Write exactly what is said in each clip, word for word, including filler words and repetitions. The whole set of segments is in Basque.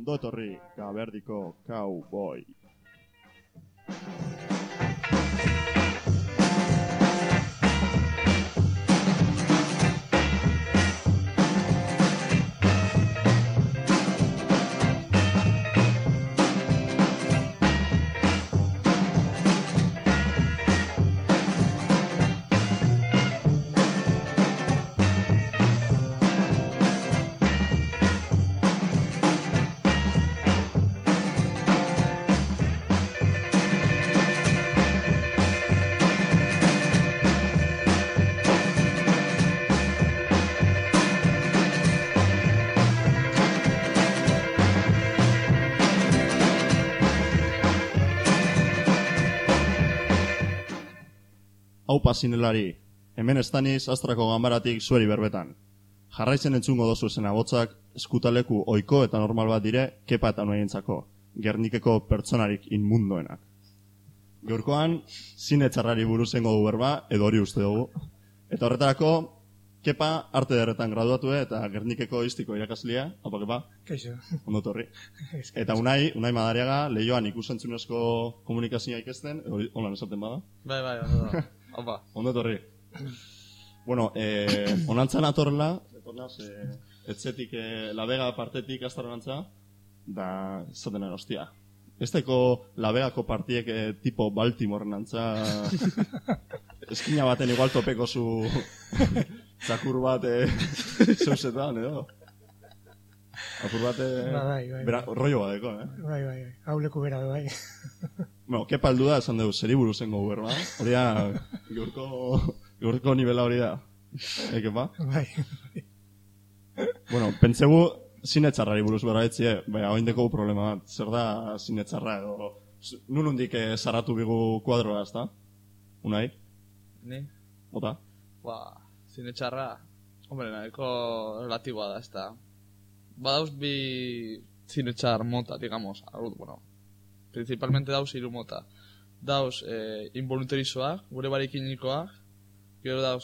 Ondo etorri, Gaberdiko Cowboy. Aupa zinelari, hemen estaniz Astrako ganbaratik zueri berbetan. Jarraitzen entzungo dozu zen abotzak, eskutaleku ohiko eta normal bat dire, Kepa eta Noaientzako, Gernikeko pertsonarik inmundoenak. Gaurkoan, zine txarrari buruzengo du berba, edo hori uste dugu. Eta horretarako, Kepa arte derretan graduatu eta Gernikeko istiko irakaslia, hapa Kepa? Kaixo. Ondo torri. Eta Unai, Unai Madariaga, Leioan ikusentzunezko komunikazioa ikesten, hori holan esaten bada? Bai, bai, ondo da. Opa. Ondo torri. Bueno, eh, onantzan atorrela, etornaz, eh, etzetik, eh, La Vega partetik astarantza, da, zaten hostia. Esteko La Vegako partiek eh, tipo Baltimore nantza, eskina baten igual topeko zu zakur bat eh, zeusetan, edo? Apur bat, eh, ba, bai, bai, bera, rollo badeko, eh? Bai, bai, bai, hauleku bera, bai. Bueno, Kepa aldu da, esan dugu, zeri buruzen gogu, berba? Hori da, gaurko, gaurko nivela hori da. Eh, Kepa? Bai. Bueno, pentsegu zine txarrari buruz berra etzie, baina hain deko problema bat. Zer da zine txarra edo... Nun hundik eh, zaratu bigu kuadroa, ez da? Unai? Ni? Ota? Ba, zine txarra, hombre, nahiko relatiboa da, ez da. Badauz bi zine txar mota, digamos, bueno, principalmente dauz hiru mota. Dauz eh, involuntarizoak, gure barikinikoak, gero dauz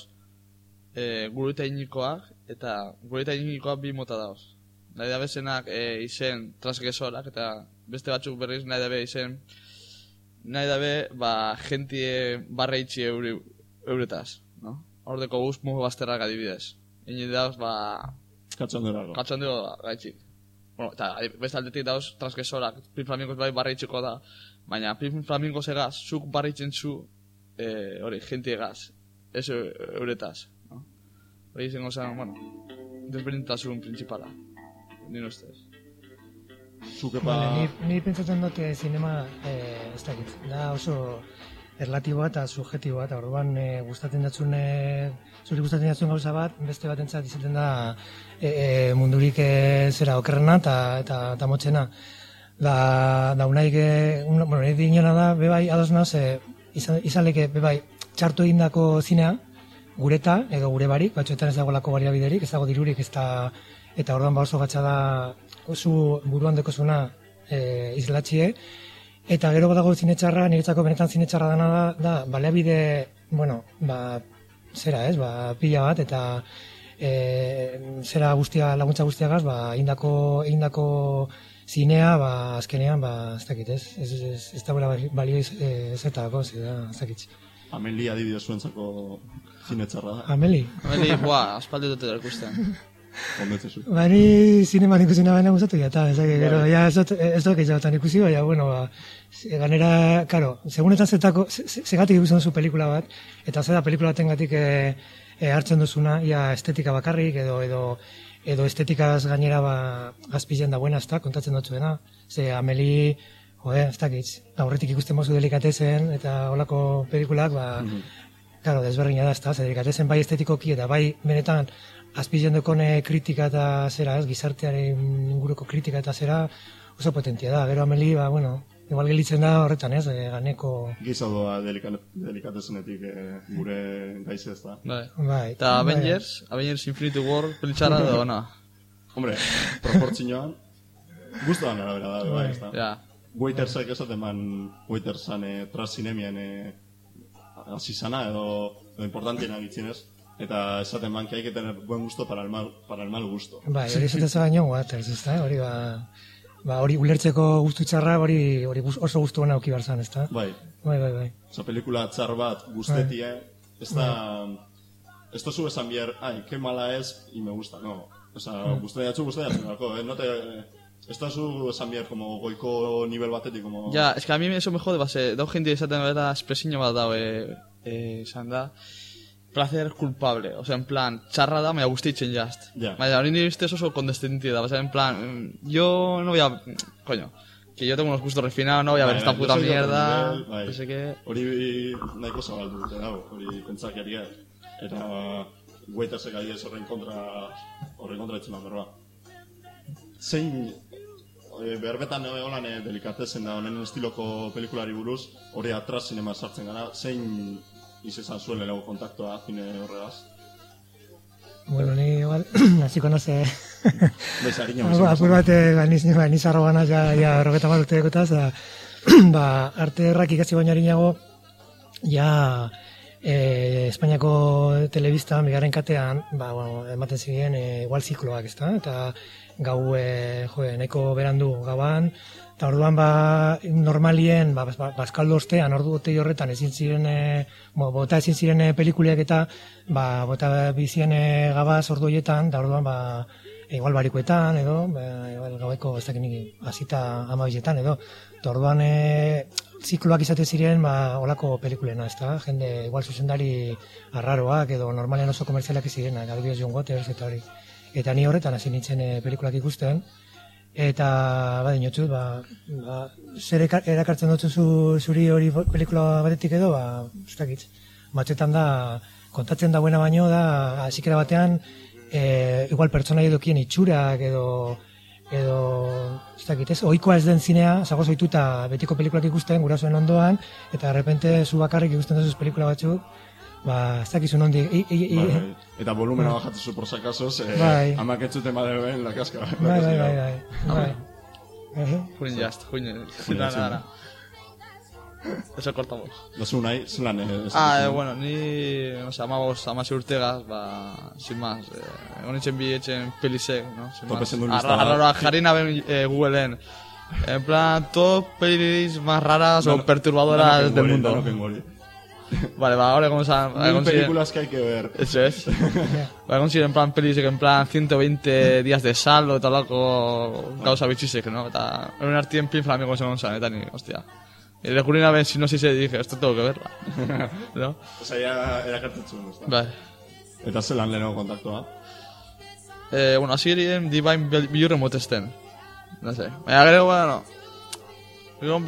eh, gure eta inikoak, eta gure eta inikoak bi mota dauz. Nahi da bezenak eh, izen transgresorak, eta beste batzuk berriz nahi da be izen, nahi da be, ba, jentie barra itxi eure, euretaz, no? Hordeko guz mugu bazterrak adibidez. Ine dauz, ba... Katxandorako. Katxandero gaitxik. Bueno, eta beste aldetik dauz transgresorak, Pin Flamingos bai barra itxiko da, baina Pin Flamingos egaz, zuk barra itxen zu, eh, hori, jentie egaz, ez euretaz, no? Hori izango zen, bueno, desberdintasun principala, nire ustez. Zuke pa... Vale, ni, ni pentsatzen dut eh, zinema, eh, ez dakit, da oso erlatiboa eta subjetiboa, eta orduan eh, gustatzen datzun, eh, zuri gustatzen datzun gauza bat, beste bat entzat izaten da e, e, mundurik e, zera okerrena eta, eta, eta motxena. Da, da unaik, un, bueno, nire dinona da, bebai, ados naz, e, izan, izanleke, bebai, txartu egindako zinea, gureta, edo gure barik, batzuetan ez dagoelako baliabiderik, ez dago dirurik, ez da, eta orduan ba oso gatsa da, zu buruan dekozuna e, izlatxie, eta gero badago zinetxarra, niretzako benetan zinetxarra dana da, da, baliabide, bueno, ba, zera ez, ba, pila bat, eta e, zera guztia, laguntza guztiagaz, ba, indako, indako zinea, ba, azkenean, ba, ez dakit, ez, ez, ez, ez dagoela balio ezertako, ez dakit. Ameli adibidez zuentzako zine txarra da. Ameli? Ameli, bua, aspaldi dute da ikusten. Ondetze zu. Bari zineman ikusina baina gustatu ja, eta ez dakit, gero, ja, ez dut, ez dut gehiagotan ikusi, baina, bueno, ba, ganera, karo, segunetan zetako, segatik ikusten duzu pelikula bat, eta zeda pelikula batengatik e, e, hartzen duzuna, ia estetika bakarrik, edo, edo, edo estetikaz gainera, ba, azpizen da buena, ez da, kontatzen dutzuena, ze Ameli, joe, ez dakit, aurretik ikusten mozu delikatezen, eta holako pelikulak, ba, mm -hmm. karo, desberdina da, ez da, ze delikatezen bai estetikoki, eta bai, benetan, azpizen dokone kritika eta zera, ez, gizartearen inguruko kritika eta zera oso potentia da. Gero Ameli, ba, bueno, igual gelitzen da horretan, ez, e, ganeko... Gizadoa delikatezenetik e, gure gaize ez da. Bai. Bai. Eta Avengers, Avengers Infinity War, pelitxarra da ona. Hombre, proportzioan, guztuan arabera da, bai, ez da. Ja. Waitersek esaten man, Waitersan e, trasinemien e, azizana edo, edo importantiena gitzinez. Eta esaten man, que hay que tener buen gusto para el mal, para el mal gusto. Bai, hori esaten zara nion Waters, ez da, hori ba... ba, hori ulertzeko gustu txarra, hori hori oso gustu ona auki barzan, ezta? Bai. Bai, bai, bai. Osa, pelikula txar bat gustetie, ez da... Ez tozu esan bier, ai, que mala es, y me gusta, no. Osa, gustu jatzu, gustu jatzu, eh? No te... Ez tozu esan bier, como goiko nivel batetik, como... Ja, es que a mí eso me jode, base, dau gente esaten bera espresiño bat dau, eh, eh, esan da... Placer culpable, o sea, en plan, txarra da, me gustitzen just. Ja. Baina, hori nire ustez oso condescendiente da, o sea, en plan, yo no voy a... Coño, que yo tengo unos gustos refinados, no voy a ver esta puta mierda, no sé qué... Hori nahiko zabaldu dute dago, hori pentsakeria. Eta guaitasek ari ez horren kontra, horren kontra etzen berba. Zein, e, berbetan holan e, delikatezen da, honen estiloko pelikulari buruz, hori atras zinema sartzen gara, zein izan zuen lehenko kontaktoa zine horregaz? Bueno, ni igual, hasiko naze... Baiz, harina. Apur bat, niz arro gana, ja, ja, rogeta bat urte dekotaz, da, ba, arte errak ikasi baina harinago, ja, e, Espainiako telebistan, bigarren katean, ba, bueno, ematen ziren, e, igual zikloak, ezta? Eta gau, e, jo, nahiko berandu gauan, eta orduan, ba, normalien, ba, bazkaldo ostean, ordu botei horretan, ezin ziren, e, bo, bota ezin ziren e, pelikuliak eta, ba, bota bizien e, gabaz ordu horietan, eta orduan, ba, e, igual barikoetan, edo, ba, igual gaueko, ez dakit nik, azita amabizetan, edo, eta orduan, e, zikloak izate ziren, ba, olako pelikulena, ez da? Jende, igual zuzendari arraroak, edo normalean oso komerzialak zirenak, adibidez John Waters, eta hori. Eta ni horretan hasi nintzen e, pelikulak ikusten, eta, ba, dinotxut, ba, ba, zer erakartzen dut zu, zuri hori pelikula batetik edo, ba, ez dakit, batzetan da, kontatzen da buena baino, da, hasikera batean, e, igual pertsonai edukien itxurak, edo, edo, ez dakit, ez, ohikoa ez den zinea, zagoz ohituta betiko pelikulak ikusten, gurasoen ondoan, eta de repente zu bakarrik ikusten duzuz pelikula batzuk, ba, ez dakizun ondi. Bai, eta volumena bajatzen zu por sakasos, eh, amak entzuten badeben la kaska. Bai, bai, bai, bai. Juin just, juin, nada, nada. Eso cortamos. Dozu nahi, zelan... Ah, eh, bueno, ni, no sé, amabos, amasi urtegaz, ba, sin más, eh, egon itxen bi etxen pelisek, no? Sin más. Arraroa, jarri naben eh, Googleen. En plan, top pelis más raras o perturbadoras del mundo. Vale, va, ahora como se Mil películas que hay que ver. Eso es. Va a conseguir en plan pelis en plan ciento veinte días de saldo eta lako causa bitxisek, ¿no? Eta en un arti en pin flamengo se monsan, eta ni, hostia. Y de Curina ven si no si se dije, esto tengo que verla. ¿No? O sea, ya era kartetxun, ¿no? Vale. Eta zelan lehenko kontaktua? Eh, bueno, así erien Divine bilurren motesten. No sé. Baina gero, bueno, egon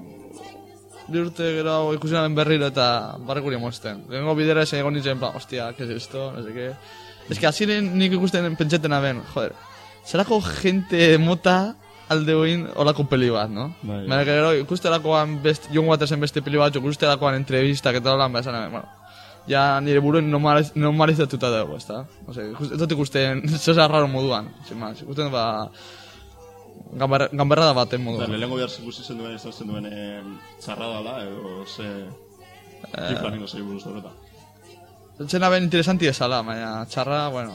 bi urte gero ikusinaben berriro eta barrikuri mosten. Lehenko bidera esen egon nintzen, en plan, hostia, ¿qué es esto? No sé qué. Es que así nik ikusten pentseten aben, joder, zerako gente mota alde hoin olako peli bat, no? Baina gero ikustelakoan best, John Watersen beste peli bat, ikustelakoan entrevistak eta holan behar esan, bueno, ja nire buruen normalizatuta dago, ez da? No sé, ez dut ikusten, zosa raro moduan, sin más, ikusten ba... Gamberra da baten moduan. Lehenko behar ikusi zen duen, izan zen duen txarra dala, edo ze... Kifla ningo zei buruz horreta. Pentsena ben interesanti esala, baina txarra, bueno...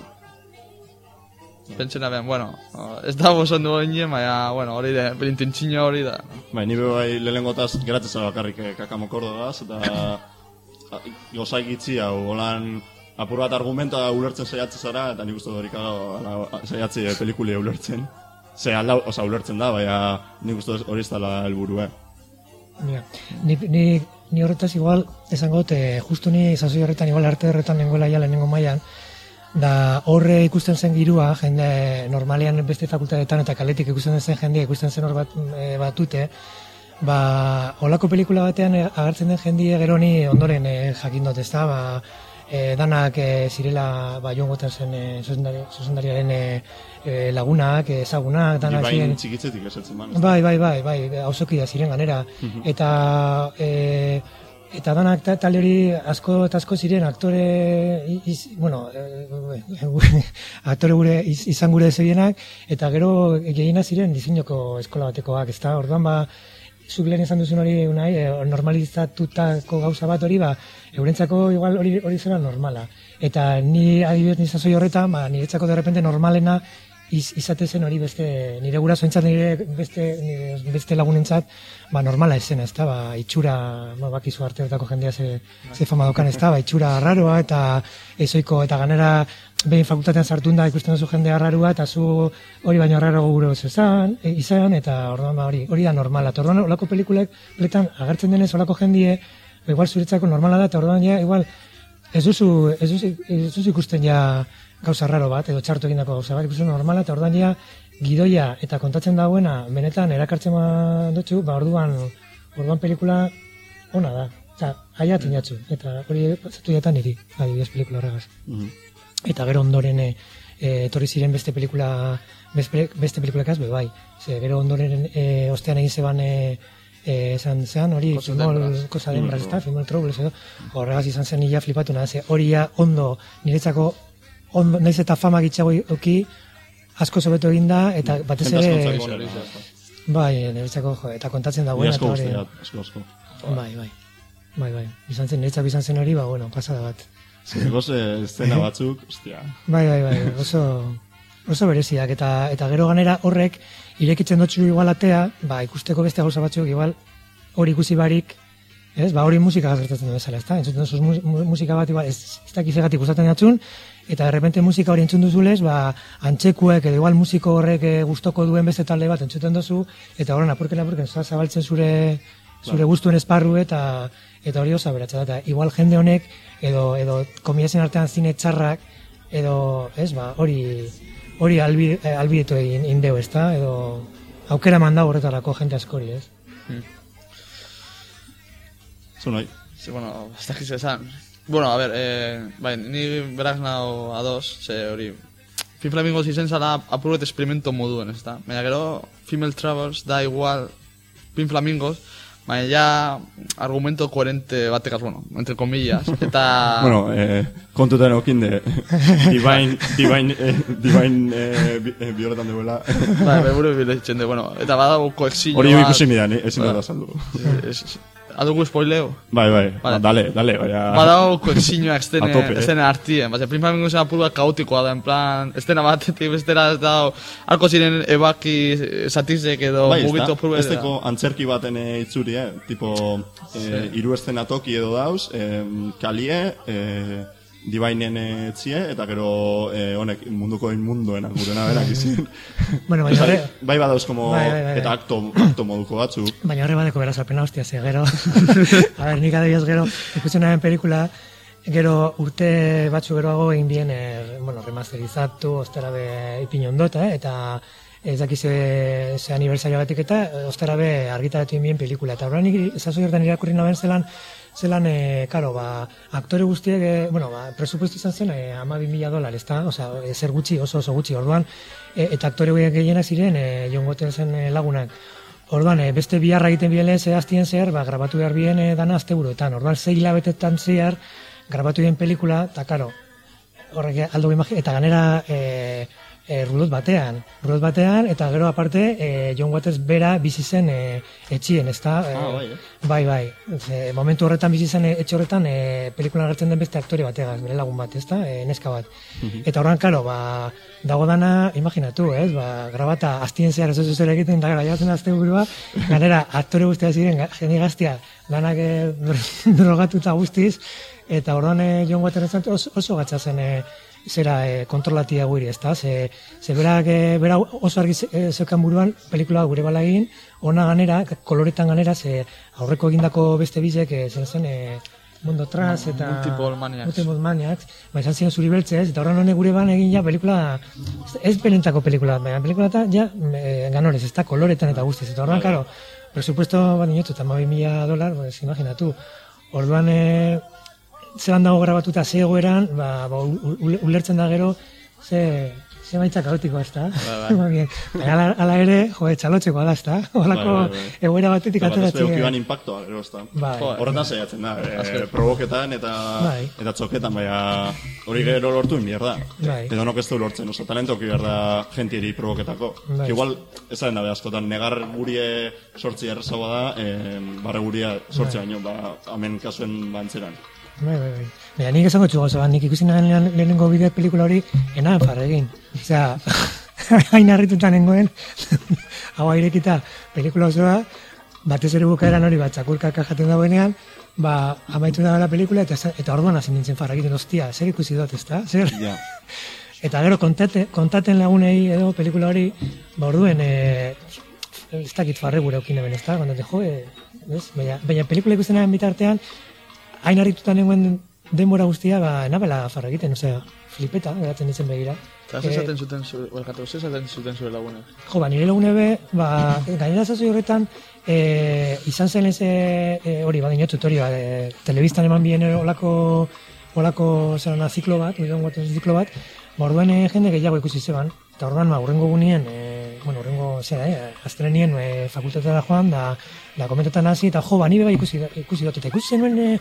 Pentsena ben, bueno, ez da boson du ginen, baina, bueno, hori da, berintentxino hori da. Bai, nire bai lehenengotaz geratzen zara bakarrik kakamokordo gaz, eta... Gozai gitzi hau, holan... Apur bat argumenta ulertzen saiatzen zara, eta nik uste dut hori saiatzi pelikulia ulertzen. Ze alda, oza, ulertzen da, baina nik uste hori ez dala helburua. Mira, ni, ni, ni horretaz igual, esango dut, justu ni sasoi horretan, igual arte horretan nengoela ja lehenengo mailan, da horre ikusten zen girua, jende normalean beste fakultatetan eta kaletik ikusten zen jendea ikusten zen hor bat, e, batute, ba, holako pelikula batean agertzen den jendie gero ni ondoren e, jakin dut, ez da, ba, e, danak e, zirela ba, John Watersen e, zuzendariaren e, e, lagunak, ezagunak, danak ziren... Bain txikitzetik esertzen man. Bai, bai, bai, bai, hausoki da ziren ganera. Eta... E, Eta danak talde hori asko eta asko ziren aktore, iz, bueno, e, e, aktore gure iz, izan gure zebienak, eta gero gehiena ziren diseinoko eskola batekoak, ezta? Orduan ba, zuk lehen izan duzun hori unai, e, normalizatutako gauza bat hori, ba, eurentzako igual hori hori zera normala. Eta ni adibidez ni sasoi horretan, ba, niretzako de repente normalena iz, izate zen hori beste, nire gurasoentzat, nire beste, nire beste lagunentzat, ba, normala esen, ez da, ba, itxura, ba, bakizu arteetako jendea ze, ze fama dokan, ez da, ba, itxura arraroa, eta ezoiko, eta ganera, behin fakultatean sartun da, ikusten duzu jendea arraroa, eta zu hori baino arraro gure izan, e, izan, eta orduan, ba, hori, hori da normala. Eta orduan, olako pelikulek, pletan, agertzen denez, olako jendie, ba, igual zuretzako normala da, eta orduan, ja, igual, ez duzu, ez duzu, ez duzu ikusten ja gauza raro bat, edo txartu egindako gauza bat, ikusten normala, eta orduan ja, gidoia eta kontatzen dagoena, benetan erakartzen dutxu, ba, orduan, orduan pelikula ona da. Eta, aia tinatzu, eta hori zatu jatan niri, adibidez pelikula horregaz. Mhm. Eta gero ondoren e, etorri ziren beste pelikula, beste, beste pelikulakaz, be bai. Ze, gero ondoren e, ostean egin zeban e, e, esan zean, hori filmol, kosa denbraz, ez da, filmol troubles edo, horregaz izan zen nila flipatu nahi, ze hori ja ondo, niretzako, ondo, naiz eta fama gitxago oki, asko sobeto egin da, eta batez ere, bai, niretzako, jo, eta kontatzen dagoena, eta hori, asko, asko. bai, bai, bai, bai, izan zen, niretzako izan zen hori, ba, bueno, pasada bat. Zegoz, estena batzuk, ostia. Bai, bai, bai, oso, oso bereziak, eta, eta gero ganera horrek, irekitzen dutxu igual atea, ba, ikusteko beste gauza batzuk, igual, hori ikusi barik, ez, ba, hori musika gertatzen du bezala, ez da, entzuten duzuz mu, musika bat, igual, ez, ez dakizegatik gustatzen datzun, eta errepente musika hori entzun duzulez, ba, antxekuek, edo igual musiko horrek gustoko duen beste talde bat entzuten duzu, eta horren apurken apurken zabaltzen zure, zure gustuen esparru, eta eta hori oso aberatsa da, eta igual jende honek, edo, edo komiazen artean zine txarrak, edo, ez, ba, hori, hori albi, albidetu egin indeu, ez da, edo, aukera manda horretarako jente askori, ez? Hmm. Zu nahi? Sí, bueno, ez dakiz esan. Bueno, a ver, eh, bai, ni berak nao ados, ze hori, Film Flamingos izen zala apurbet experimento moduen, ez da? Baina gero, Female Travels da igual Film Flamingos, baina ja argumento koherente batekaz, bueno, entre comillas, eta... Bueno, eh, kontutan okin de Divine, Divine, eh, Divine eh, bi, eh, bioletan duela. Bai, beburu biletzen de, bueno, eta badago koexillo bat... Hori ikusi midan, ezin dut azaldu. Adugu spoileo? Bai, bai, vale. Dale, dale, baina... Badago koexilloa estene, eh? estene artien, baina Film Flamingos apurua kaotikoa da, en plan, estena batetik bestera ez da, arko ziren ebaki satizek edo bai, mugitu apurua. Ez teko antzerki baten e, itzuri, eh? Tipo, eh, sí. Iru estena toki edo dauz, eh, kalie, eh, Divainen etzie, eta gero eh, honek munduko inmundoena gurena berak izin. Bueno, baina horre... Bai badauz, como, bai, bai, bai. Eta akto, akto moduko batzuk. Baina horre badeko berazalpena, hostia, ze gero... A ver, nik adibidez gero, ikusten naren pelikula, gero urte batzu geroago egin bien, er, bueno, remasterizatu, ostera be ipin ondota, eh? Eta ez dakiz ze, ze aniversario batik eta, ostera be argitaratu egin bien pelikula. Eta horrean nik, ezazu jertan irakurri naben zelan, zelan, e, karo, ba, aktore guztiek, e, bueno, ba, presupuesto izan zen, e, ama bi mila dolar, ez da? Osea, zer gutxi, oso oso gutxi, orduan, e, eta aktore gehienak ziren, e, Jon Wattersen e, lagunak. Orduan, e, beste biharra egiten bielen zehaztien zehar, ba, grabatu behar bien e, dana azte buruetan. Orduan, zei hilabetetan zehar, grabatu bien pelikula, eta karo, horrek aldo imagine, eta ganera, e, E, rulot batean, rulot batean, eta gero aparte, e, Jon Waters bera bizi zen e, etxien, ez da? Ah, bai, eh? Bai, bai. E, momentu horretan bizi zen etxe horretan, e, pelikula gertzen den beste aktore bategaz, bere lagun bat, ez da? E, neska bat. Uh-huh. Eta horran, karo, ba, dago dana, imaginatu, ez? Ba, grabata, aztien zehar ez zer egiten, da gara, jatzen azte burua, ganera, aktore guztia ziren, jende gaztia, danak e, drogatuta guztiz, eta horran e, Jon Waters oso, oso gatza zen, e, zera e, kontrolatia guri, ez da? Ze, ze berak, e, bera oso argi e, zeukan buruan, pelikula gure bala egin, ona ganera, koloretan ganera, ze aurreko egindako beste bizek, e, zen zen, e, Mundo Tras, eta... Multiple Maniacs. Multiple Maniacs, ba, izan ziren zuri beltzez, eta horren honek gure ban egin ja pelikula, ez benentako pelikula, baina pelikula eta, ja, e, ganorez, ez da, koloretan eta guztiz, eta horren, karo, presupuesto, bat inotu, eta mabi mila dolar, pues, imaginatu, orduan, e, zelan dago grabatuta ze egoeran, ba, ba, ulertzen da gero, ze, ze baitza kaotikoa, ez da? Ba, ba. Ala, ala ere, jo, txalotxekoa da, ez da? Olako ba, ba, ba. Egoera batetik ateratzen. Ba, bat ez impactoa, gero, ez da? Ba, horretan zeiatzen da, e, provoketan eta, eta txoketan, baina hori gero lortu inbier da. Ba. Edo nok ez du lortzen, oza, talentoki behar da gentieri provoketako. Ba. Igual, ez da da askotan, negar gurie sortzi errezagoa da, e, barre guria sortzi baino, ba, hemen kasuen bantzeran. Bai, bai, bai. Baina nik esango txugo, zoan, nik ikusi nahen lehenengo bideo pelikula hori enan farregin. Osea, hain harrituta nengoen, hau airekita pelikula osoa, batez ere bukaeran hori bat txakurkaka jaten dagoenean, ba, amaitu da la pelikula, eta, eta orduan hasi nintzen farra egiten, ostia, zer ikusi dut, ezta? Zer? Ja. Eta gero kontate, kontaten lagunei edo pelikula hori, ba orduen, e, ez dakit farre gure eukine ben, ezta? Kontate, jo, e, ez? Baina, baina pelikula ikustenaren bitartean, hain harrituta nengoen denbora guztia, ba, nabela farra egiten, osea, flipeta, geratzen ditzen begira. Eta ez esaten zuten zure, balkatu, ez esaten zuten zure lagunek? Jo, ba, nire lagune be, ba, gainera zazoi horretan, e, izan zen ez e, hori, ba, dinot tutorio, e, telebistan eman bien olako, olako zerana ziklo bat, bidon guatzen ziklo bat, ba, orduan e, jende gehiago ikusi zeban, eta orduan, ba, urrengo gunien, e, bueno, urrengo, zera, e, aztrenien e, fakultatera joan, da, da komentetan hasi, eta jo, ba, nire bai ikusi, ikusi dut, eta ikusi zenuen e,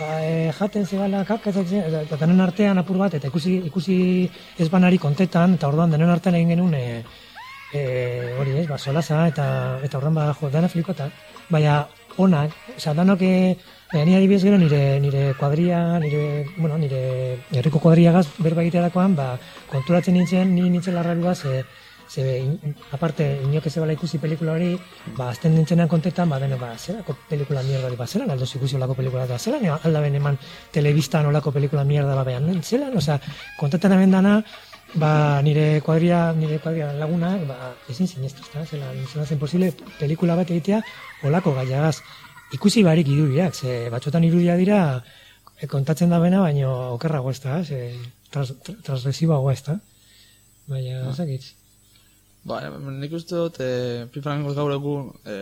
e, jaten zebala kakatzen, eta, eta denen artean apur bat, eta ikusi, ikusi ez banari kontetan, eta orduan denen artean egin genuen, e, e, hori ez, ba, solaza, eta, eta orduan, ba, jo, dana flikota, baina, onak, oza, danok, e, baina nire adibidez gero nire, nire kuadria, nire, bueno, nire herriko kuadriagaz berba egiterakoan, ba, konturatzen nintzen, ni nintzen larrarua, ze, ze in, aparte, inok ez ebala ikusi pelikula hori, ba, azten nintzenean kontetan, ba, dene, ba, zerako pelikula mierda hori, ba, zelan aldoz ikusi olako pelikula, eta zelan aldaben eman telebistan olako pelikula mierda, ba, behan, zelan, oza, kontetan hemen dana, ba, nire kuadria, nire kuadria laguna, ba, ezin zineztu, ezta, zelan, zelan zen posible pelikula bat egitea olako gaiagaz. Ikusi barik irudiak, ze batzuetan irudia dira e, kontatzen da bena, baina okerrago ez da, ze tras, transgresiboago ez da. Baina, ah. Zakitz. Ba, nik uste dut, e, Pifrango gaur egun, e,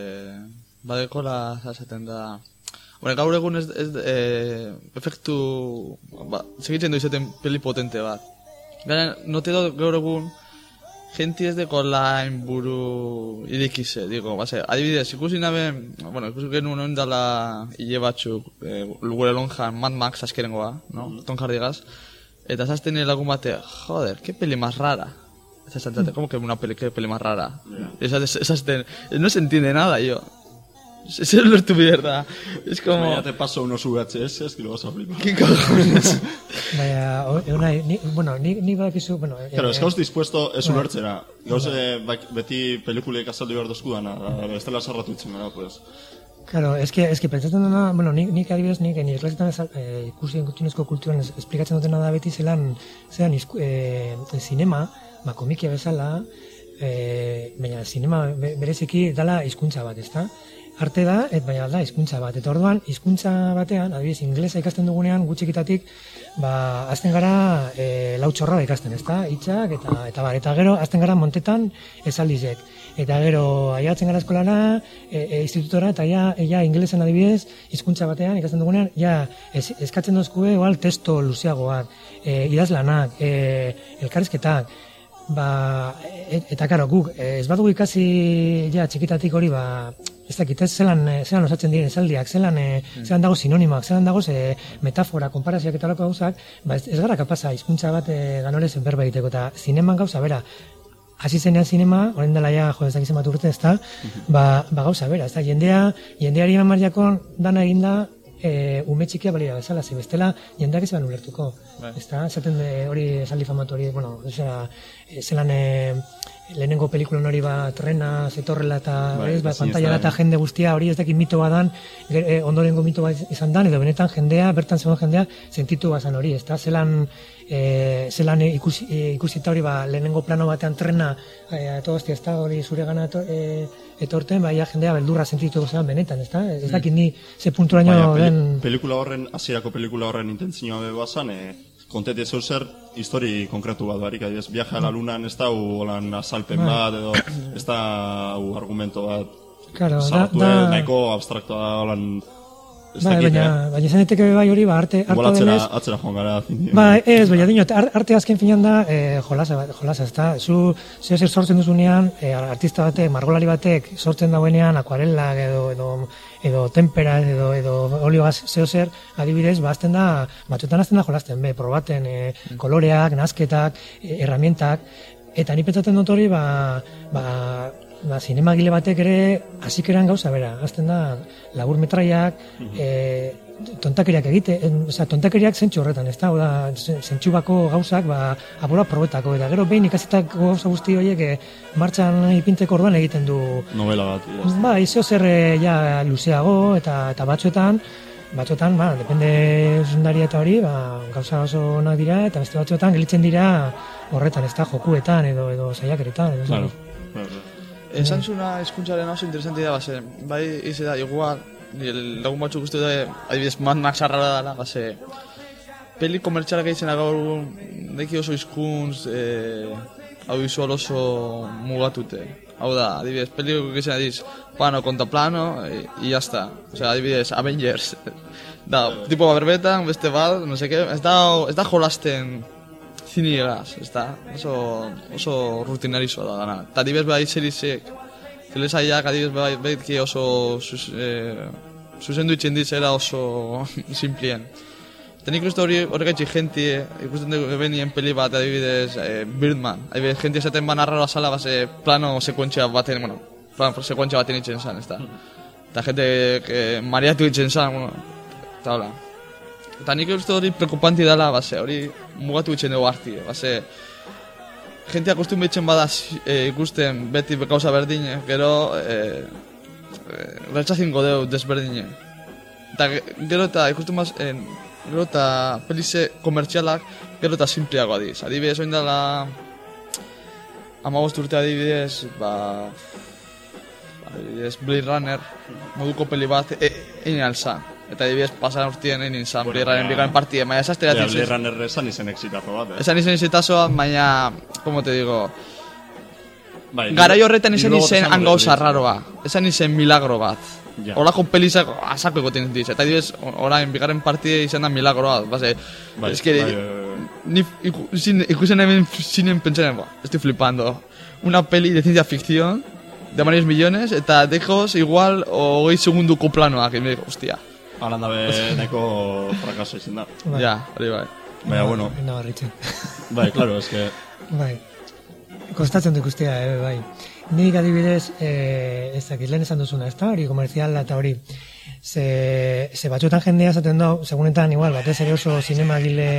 badekola zazaten da. Bueno, gaur egun ez, ez e, efektu, ba, segitzen du izaten peli potente bat. Gara, note dut gaur egun, Genti ez deko lain buru irekize, digo, base, adibidez, ikusi nabe, bueno, ikusi genuen hori dala hile batzuk, e, gure lonjan Mad Max azkerengoa, no? Tom Hardy-gaz, eta zazten nire lagun bate, joder, qué peli más rara. Eta zazten, ¿cómo que una peli, qué peli más rara? Yeah. Zazten, no se entiende nada, yo. Es lo tu mierda. Es como... Ya te paso unos V H S que lo vas a flipar. ¿Qué cojones? Vaya, una, ni, bueno, ni, ni badakizu, bueno... Claro, eh, es gauz dispuesto ez bueno, ulertzera. Gauz eh, beti pelikulek azaldu behar dozku dana, ez dela sarratu itzen gara, pues. Claro, es que, es que pentsatzen dena, bueno, nik, nik adibidez, nik nire klasetan eh, ikusi enkutunezko kulturan es, esplikatzen dutena da beti zelan, zelan izku, eh, zinema, ba, komikia bezala, eh, baina zinema bereziki dala hizkuntza bat, ezta? Arte da, et baina da hizkuntza bat. Eta orduan, hizkuntza batean, adibidez, ingelesa ikasten dugunean, gutxikitatik, ba, azten gara e, lautxorra ikasten, ezta? Hitzak eta eta bar, eta gero azten gara montetan esaldizek. Eta gero aiatzen gara eskolara, e, e, institutora, eta ja, ja ingelesan adibidez, hizkuntza batean ikasten dugunean, ja, ez, eskatzen dozkue, igual, testo luzeagoak, e, idazlanak, e, elkarrizketak, ba, et, eta karo, guk, ez badugu ikasi, ja, txikitatik hori, ba, ez dakit, ez zelan, zelan osatzen diren esaldiak, zelan, e, zelan dago sinonimoak, zelan dago e, metafora, konparazioak eta lako gauzak, ba, ez, ez gara kapasa, hizkuntza bat e, ganorezen berba egiteko, eta zineman gauza bera, hasi zenean zinema, orain dela ja, jo, ez dakizen bat urte, ez da, ba, ba gauza bera, ez da, jendea, jendeari eman marjakon dana eginda, e, ume txikia balira bezala, ze bestela jendeak ez ban ulertuko, ez da, zaten hori esaldi famatu hori, bueno, zera, zelan e, lehenengo pelikulan hori ba trena zetorrela eta bai, ez, ba, pantailara eta jende guztia hori ez dakit mito badan, e, ondorengo mito bat izan dan, edo benetan jendea, bertan zegoen jendea, sentitu bazan hori, ez da, zelan, e, zelan ikusi, e, ikusita hori ba lehenengo plano batean trena, e, eto hostia, ez da, hori zure gana eto, e, etorten, baina jendea beldurra sentitu zean benetan, ez da, ez dakit ni ze punturaino peli, den... Pelikula horren, hasierako pelikula horren intentzioa bebazan, e, kontete zeu zer, histori konkretu bat barik, adibidez, viaje a la lunan ez da holan azalpen bat, edo ez da argumento bat, claro, zaratu, da, da... nahiko abstraktoa da holan, ez bai, dakit, baina, eh? baina zeneteke bai hori, ba, arte, arte atzera, denez... atzera joan gara. Ba, ez, baina dinot, arte azken finan da, eh, jolasa, jolasa, ez da, zu, zu zer sortzen duzunean, eh, artista batek, margolari batek, sortzen dauenean, akuarelak edo, edo, edo tempera, edo, edo oliogaz zeo zer, adibidez, ba, azten da, batzuetan azten da jolasten, be, probaten, eh, koloreak, nazketak, eh, herramientak, eta ni pentsatzen dut hori, ba, ba, ba, zinemagile batek ere hasikeran gauza bera, azten da labur metraiak, e, tontakeriak egite, osea, tontakeriak zentsu horretan, ez da, oda, zentsu bako gauzak, ba, abola probetako, eta gero behin ikasetako gauza guzti horiek e, martxan ipintzeko orduan egiten du... Novela bat, ja. Ba, izeo zer e, ja luzeago, eta, eta batzuetan, batzuetan, ba, depende zundaria eta hori, ba, gauza oso onak dira, eta beste batzuetan gelitzen dira horretan, ez da, jokuetan, edo, edo saiakeretan, edo, Claro, claro. Esan zuna hizkuntzaren oso interesanti da, base, bai, ize da, igual, lagun batzuk uste da, adibidez, Mad Max arrara dela, base, peli komertxalak egiten gaur deki oso hizkuntz, eh, audiovisual oso mugatute. Hau da, adibidez, peli egiten adiz, plano konta plano, y, y ya está. O sea, adibidez, Avengers. Da, tipo berbetan, beste bat, no sé qué, ez da, ez da jolasten ziniegas, ez da, oso, oso rutinarizoa da dana. Eta adibidez bai serizek, telesaiak adibidez bai behitki oso sus, eh, zuzendu itxen ditzera oso simplien. Eta nik uste hori horregaitxik jentie, ikusten dugu benien peli bat adibidez eh, Birdman. Adibidez, jentie esaten ban arraro azala base plano sekuentzia baten, bueno, plano sekuentzia baten itxen zan, ez da. Eta jente eh, mareatu itxen zan, bueno, eta hola. Eta nik uste hori preocupanti dela, base, hori mugatu itxen dugu arti, base, jentia kostun behitzen bada e, ikusten beti gauza berdine, gero e, e, retxazingo deu desberdine. Eta gero eta ikusten baz, e, gero eta pelize komertzialak gero eta simpliagoa diz. Adibidez, oin dela amagost urte adibidez, ba, adibidez, Blade Runner, moduko peli bat, e, egin alza. Eta adibidez, pasan urtien egin zan, Blade Runner bigaren partide, baina esaztera ditzen. Blade Runner esan izen exitazo bat, eh? Esan izen exitazoa, baina, como te digo, bai, garai horretan izen izen angauza raroa, esan izen milagro bat. Ja. Horako pelizak asako egoten diz, eta adibidez, orain, bigaren partide izan da milagroa, base, bai, es que, bai, bai, ni ikusen ikusen hemen zinen pentsaren, ba, estoy flipando, una peli de ciencia ficción, de varios millones, eta dejos igual hogei segunduko planoak, y me digo, hostia. Halan dabe neko frakaso izan da. Bai. Ja, hori bai. Baina, bueno. Nabarritzen. Bai, claro, es que... Bai. Kostatzen duk ustea, eh, bai. Nik adibidez, eh, ez dakit, lehen esan duzuna, ez da, hori komerziala eta hori. Ze, ze batzuetan jendea zaten da, segunetan, igual, batez ere oso zinemagile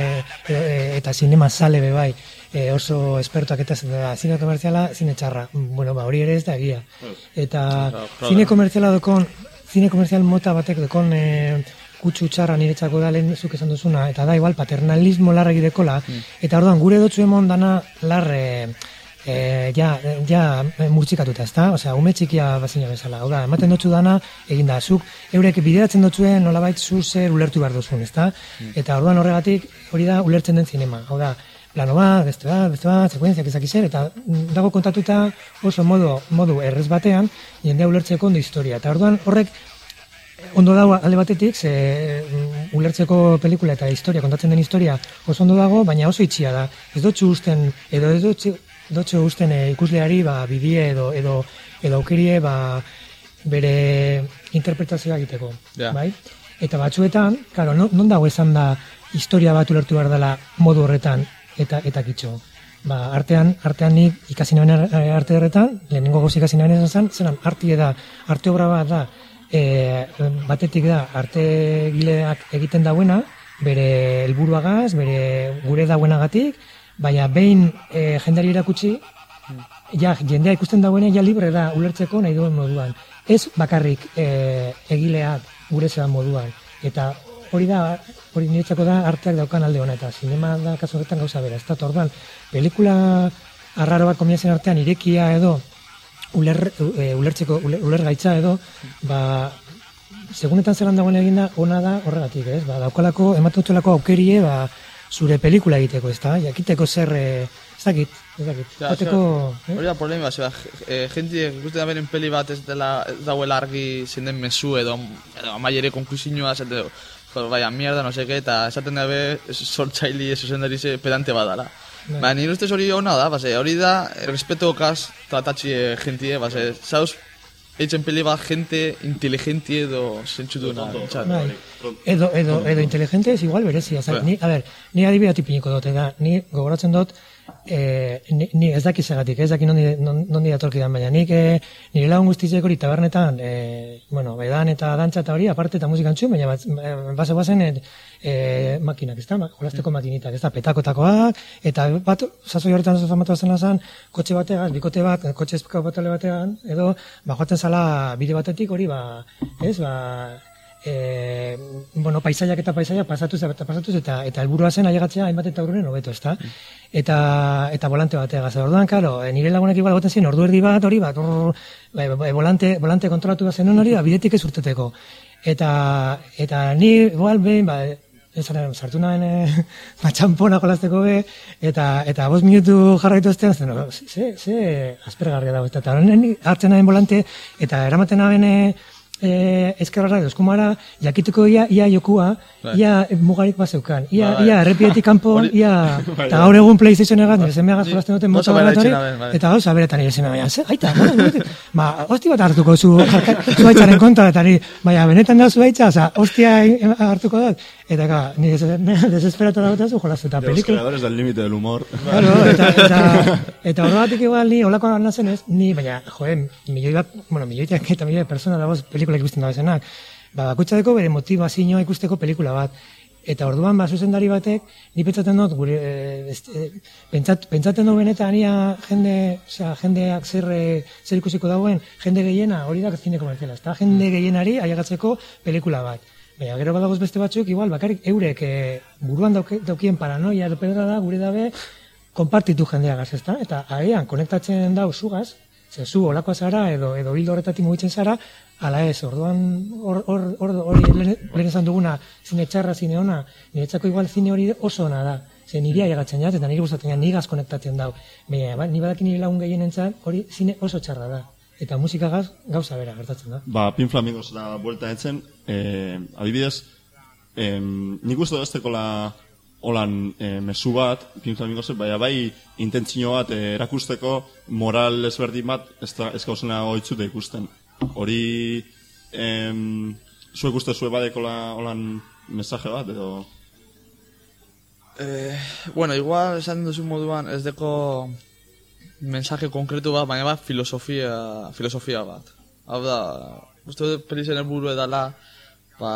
e, eta zinema zale be bai, e, oso espertoak eta zaten da, zine komerziala, zine txarra. Bueno, ba, hori ere ez da egia. Eta zine komerziala dokon, zine komerzial mota batek dekon e, kutsu txarra niretzako da lehen zuk esan duzuna, eta da igual paternalismo larra egidekola, mm. eta orduan gure dotzu emon dana larre e, ja, ja murtsikatuta, ezta? Osea, ume txikia bazina bezala, hau da, ematen dotzu dana egin da, zuk eurek bideratzen dotzuen nolabait zu zer ulertu behar duzun, ezta? Mm. Eta orduan horregatik hori da ulertzen den zinema, hau da, plano bat, beste bat, beste bat, sekuentziak ezak zer, eta dago kontatuta oso modu, modu errez batean, jendea ulertzeko ondo historia. Eta orduan horrek ondo dago alde batetik, ze ulertzeko pelikula eta historia, kontatzen den historia oso ondo dago, baina oso itxia da. Ez dotzu usten, edo ez dotzu, dotzu usten e, ikusleari ba, bidie edo, edo, edo aukerie ba, bere interpretazioa egiteko. Yeah. Bai? Eta batzuetan, claro, non, non dago esan da historia bat ulertu behar dela modu horretan, eta eta kitxo. Ba, artean, artean nik ikasi nuen arte horretan, lehenengo goz ikasi nuen esan zen, zeran artie da, arte obra bat da, e, batetik da, arte gileak egiten dauena, bere helburuagaz, bere gure dauenagatik, baina behin e, jendari erakutsi, ja, jendea ikusten dauene, ja libre da, ulertzeko nahi duen moduan. Ez bakarrik e, egileak gure zean moduan. Eta hori da, hori niretzako da arteak daukan alde hona, eta zinema da kasu horretan gauza bera. Ez da, orduan, pelikula arraro bat kombinatzen artean irekia edo, uler, e, ulertzeko, uler, ulergaitza edo, ba, segunetan zelan dagoen eginda, ona da horregatik, ez? Ba, daukalako, ematutulako aukerie, ba, zure pelikula egiteko, ez da? Jakiteko zer, e, ez dakit, ez dakit. Ja, Jateko, eh? Hori da problema, zeba, e, jenti ikusten da beren peli bat ez dela, ez dauela argi zein den mezu edo, edo amaiere konklusioa, ez edo, vaya, mierda, no sé qué, eta esaten dabe sortzaili zuzendarize pedante badala. Baina nire ustez hori hona da, base, hori da, respeto okaz tratatxi gentie, base, zauz, eitzen peli bat gente inteligenti edo sentsuduna. Bai. Edo, edo, edo inteligente es igual berezia. Bai. Ni, a ver, ni adibidea tipiniko dut, da, ni gogoratzen dut, eh, ni, ni ez daki segatik, ez daki nondi, nondi datorkidan, baina nik eh, nire lagun guztizek hori tabernetan, eh, bueno, bedan eta dantza eta hori, aparte eta musikantzu, baina bat, base bazen eh, eh, makinak, ez da, jolasteko makinitak, ez da, petakotakoak, eta bat, sasoi horretan famatu bazen lazan, kotxe batean, bikote bat, kotxe ezpeko batale batean, edo, ba, joaten zala bide batetik hori, ba, ez, ba, E, bueno, paisaiak eta paisaiak pasatuz eta pasatuz eta eta helburua zen ailegatzea hainbat eta urrunen hobeto, ezta? Eta eta volante bateagaz. Orduan, claro, nire lagunek igual egoten ziren ordu erdi bat, hori bat, or, ba, volante volante kontrolatu da zenun hori, ba, bidetik ez urteteko. Eta eta ni igual behin, ba, ezaren sartu nahen e, ba, txampona jolasteko be, eta eta bost minutu jarraitu ostean, zen, no, ze, ze aspergarria dago, eta hartzen nahen volante, eta eramaten nahen eh, eskerrara edo eskumara, jakiteko ia, ia jokua, ia mugarik bazeukan, ia, ia errepietik kanpo, ia, eta gaur egun PlayStation egat, nire zemeagaz jolasten duten moto bat hori, eta gauza beretan nire zemeagaz, ze, aita, ma, hosti bat hartuko zu, zu haitzaren konta, eta nire, baina, benetan da zu haitza, oza, hostia hartuko dut, eta ka, nire desesperatu da zu jolastu, eta pelikula. De los creadores del límite del humor. Claro, eta, eta, eta horro batik igual ni, holako nazen ez, ni, baina, joe, milioi bat, bueno, milioitak eta milioi persona dagoz pelikula ikusten dagoezenak, ba, bakutxateko bere motivazioa ikusteko pelikula bat. Eta orduan, ba, zuzendari batek, ni pentsaten dut, gure, e, e, pentsat, pentsaten dut benetan, ia jende, osea, jendeak zer, zer ikusiko dagoen, jende gehiena, hori da zine komerziala, ezta? Jende gehienari ailegatzeko pelikula bat. Baina, gero badagoz beste batzuk, igual, bakarrik eurek e, buruan dauke, daukien paranoia, edo pedra da, gure dabe, konpartitu jendeagaz, ezta? Eta agian, konektatzen dau zugaz, ze zu olakoa zara, edo, edo hildo horretatik mugitzen zara, ala ez, orduan hori or, or, or, lehen esan duguna, zine txarra, zine ona, niretzako igual zine hori oso ona da. Ze nire ailegatzen jat, eta nire gustatzen jat, nigaz konektatzen dau. Baina, ba, ni badak nire lagun gehien entzat, hori zine oso txarra da. Eta musikagaz gauza bera gertatzen da. Ba, Pink Flamingos da buelta entzen, eh, adibidez, eh, nik uste daztekola holan eh, mesu bat, Pink Flamingos, baina bai intentzio bat eh, erakusteko moral ezberdin bat ez, da, ez gauzena oitzute ikusten. Hori, em, zuek uste zue badekola holan mensaje bat, edo? Eh, bueno, igual esan duzu moduan ez deko mensaje konkretu bat, baina bat filosofia, filosofia bat. Hau da, uste dut pelizen helburu edala, ba,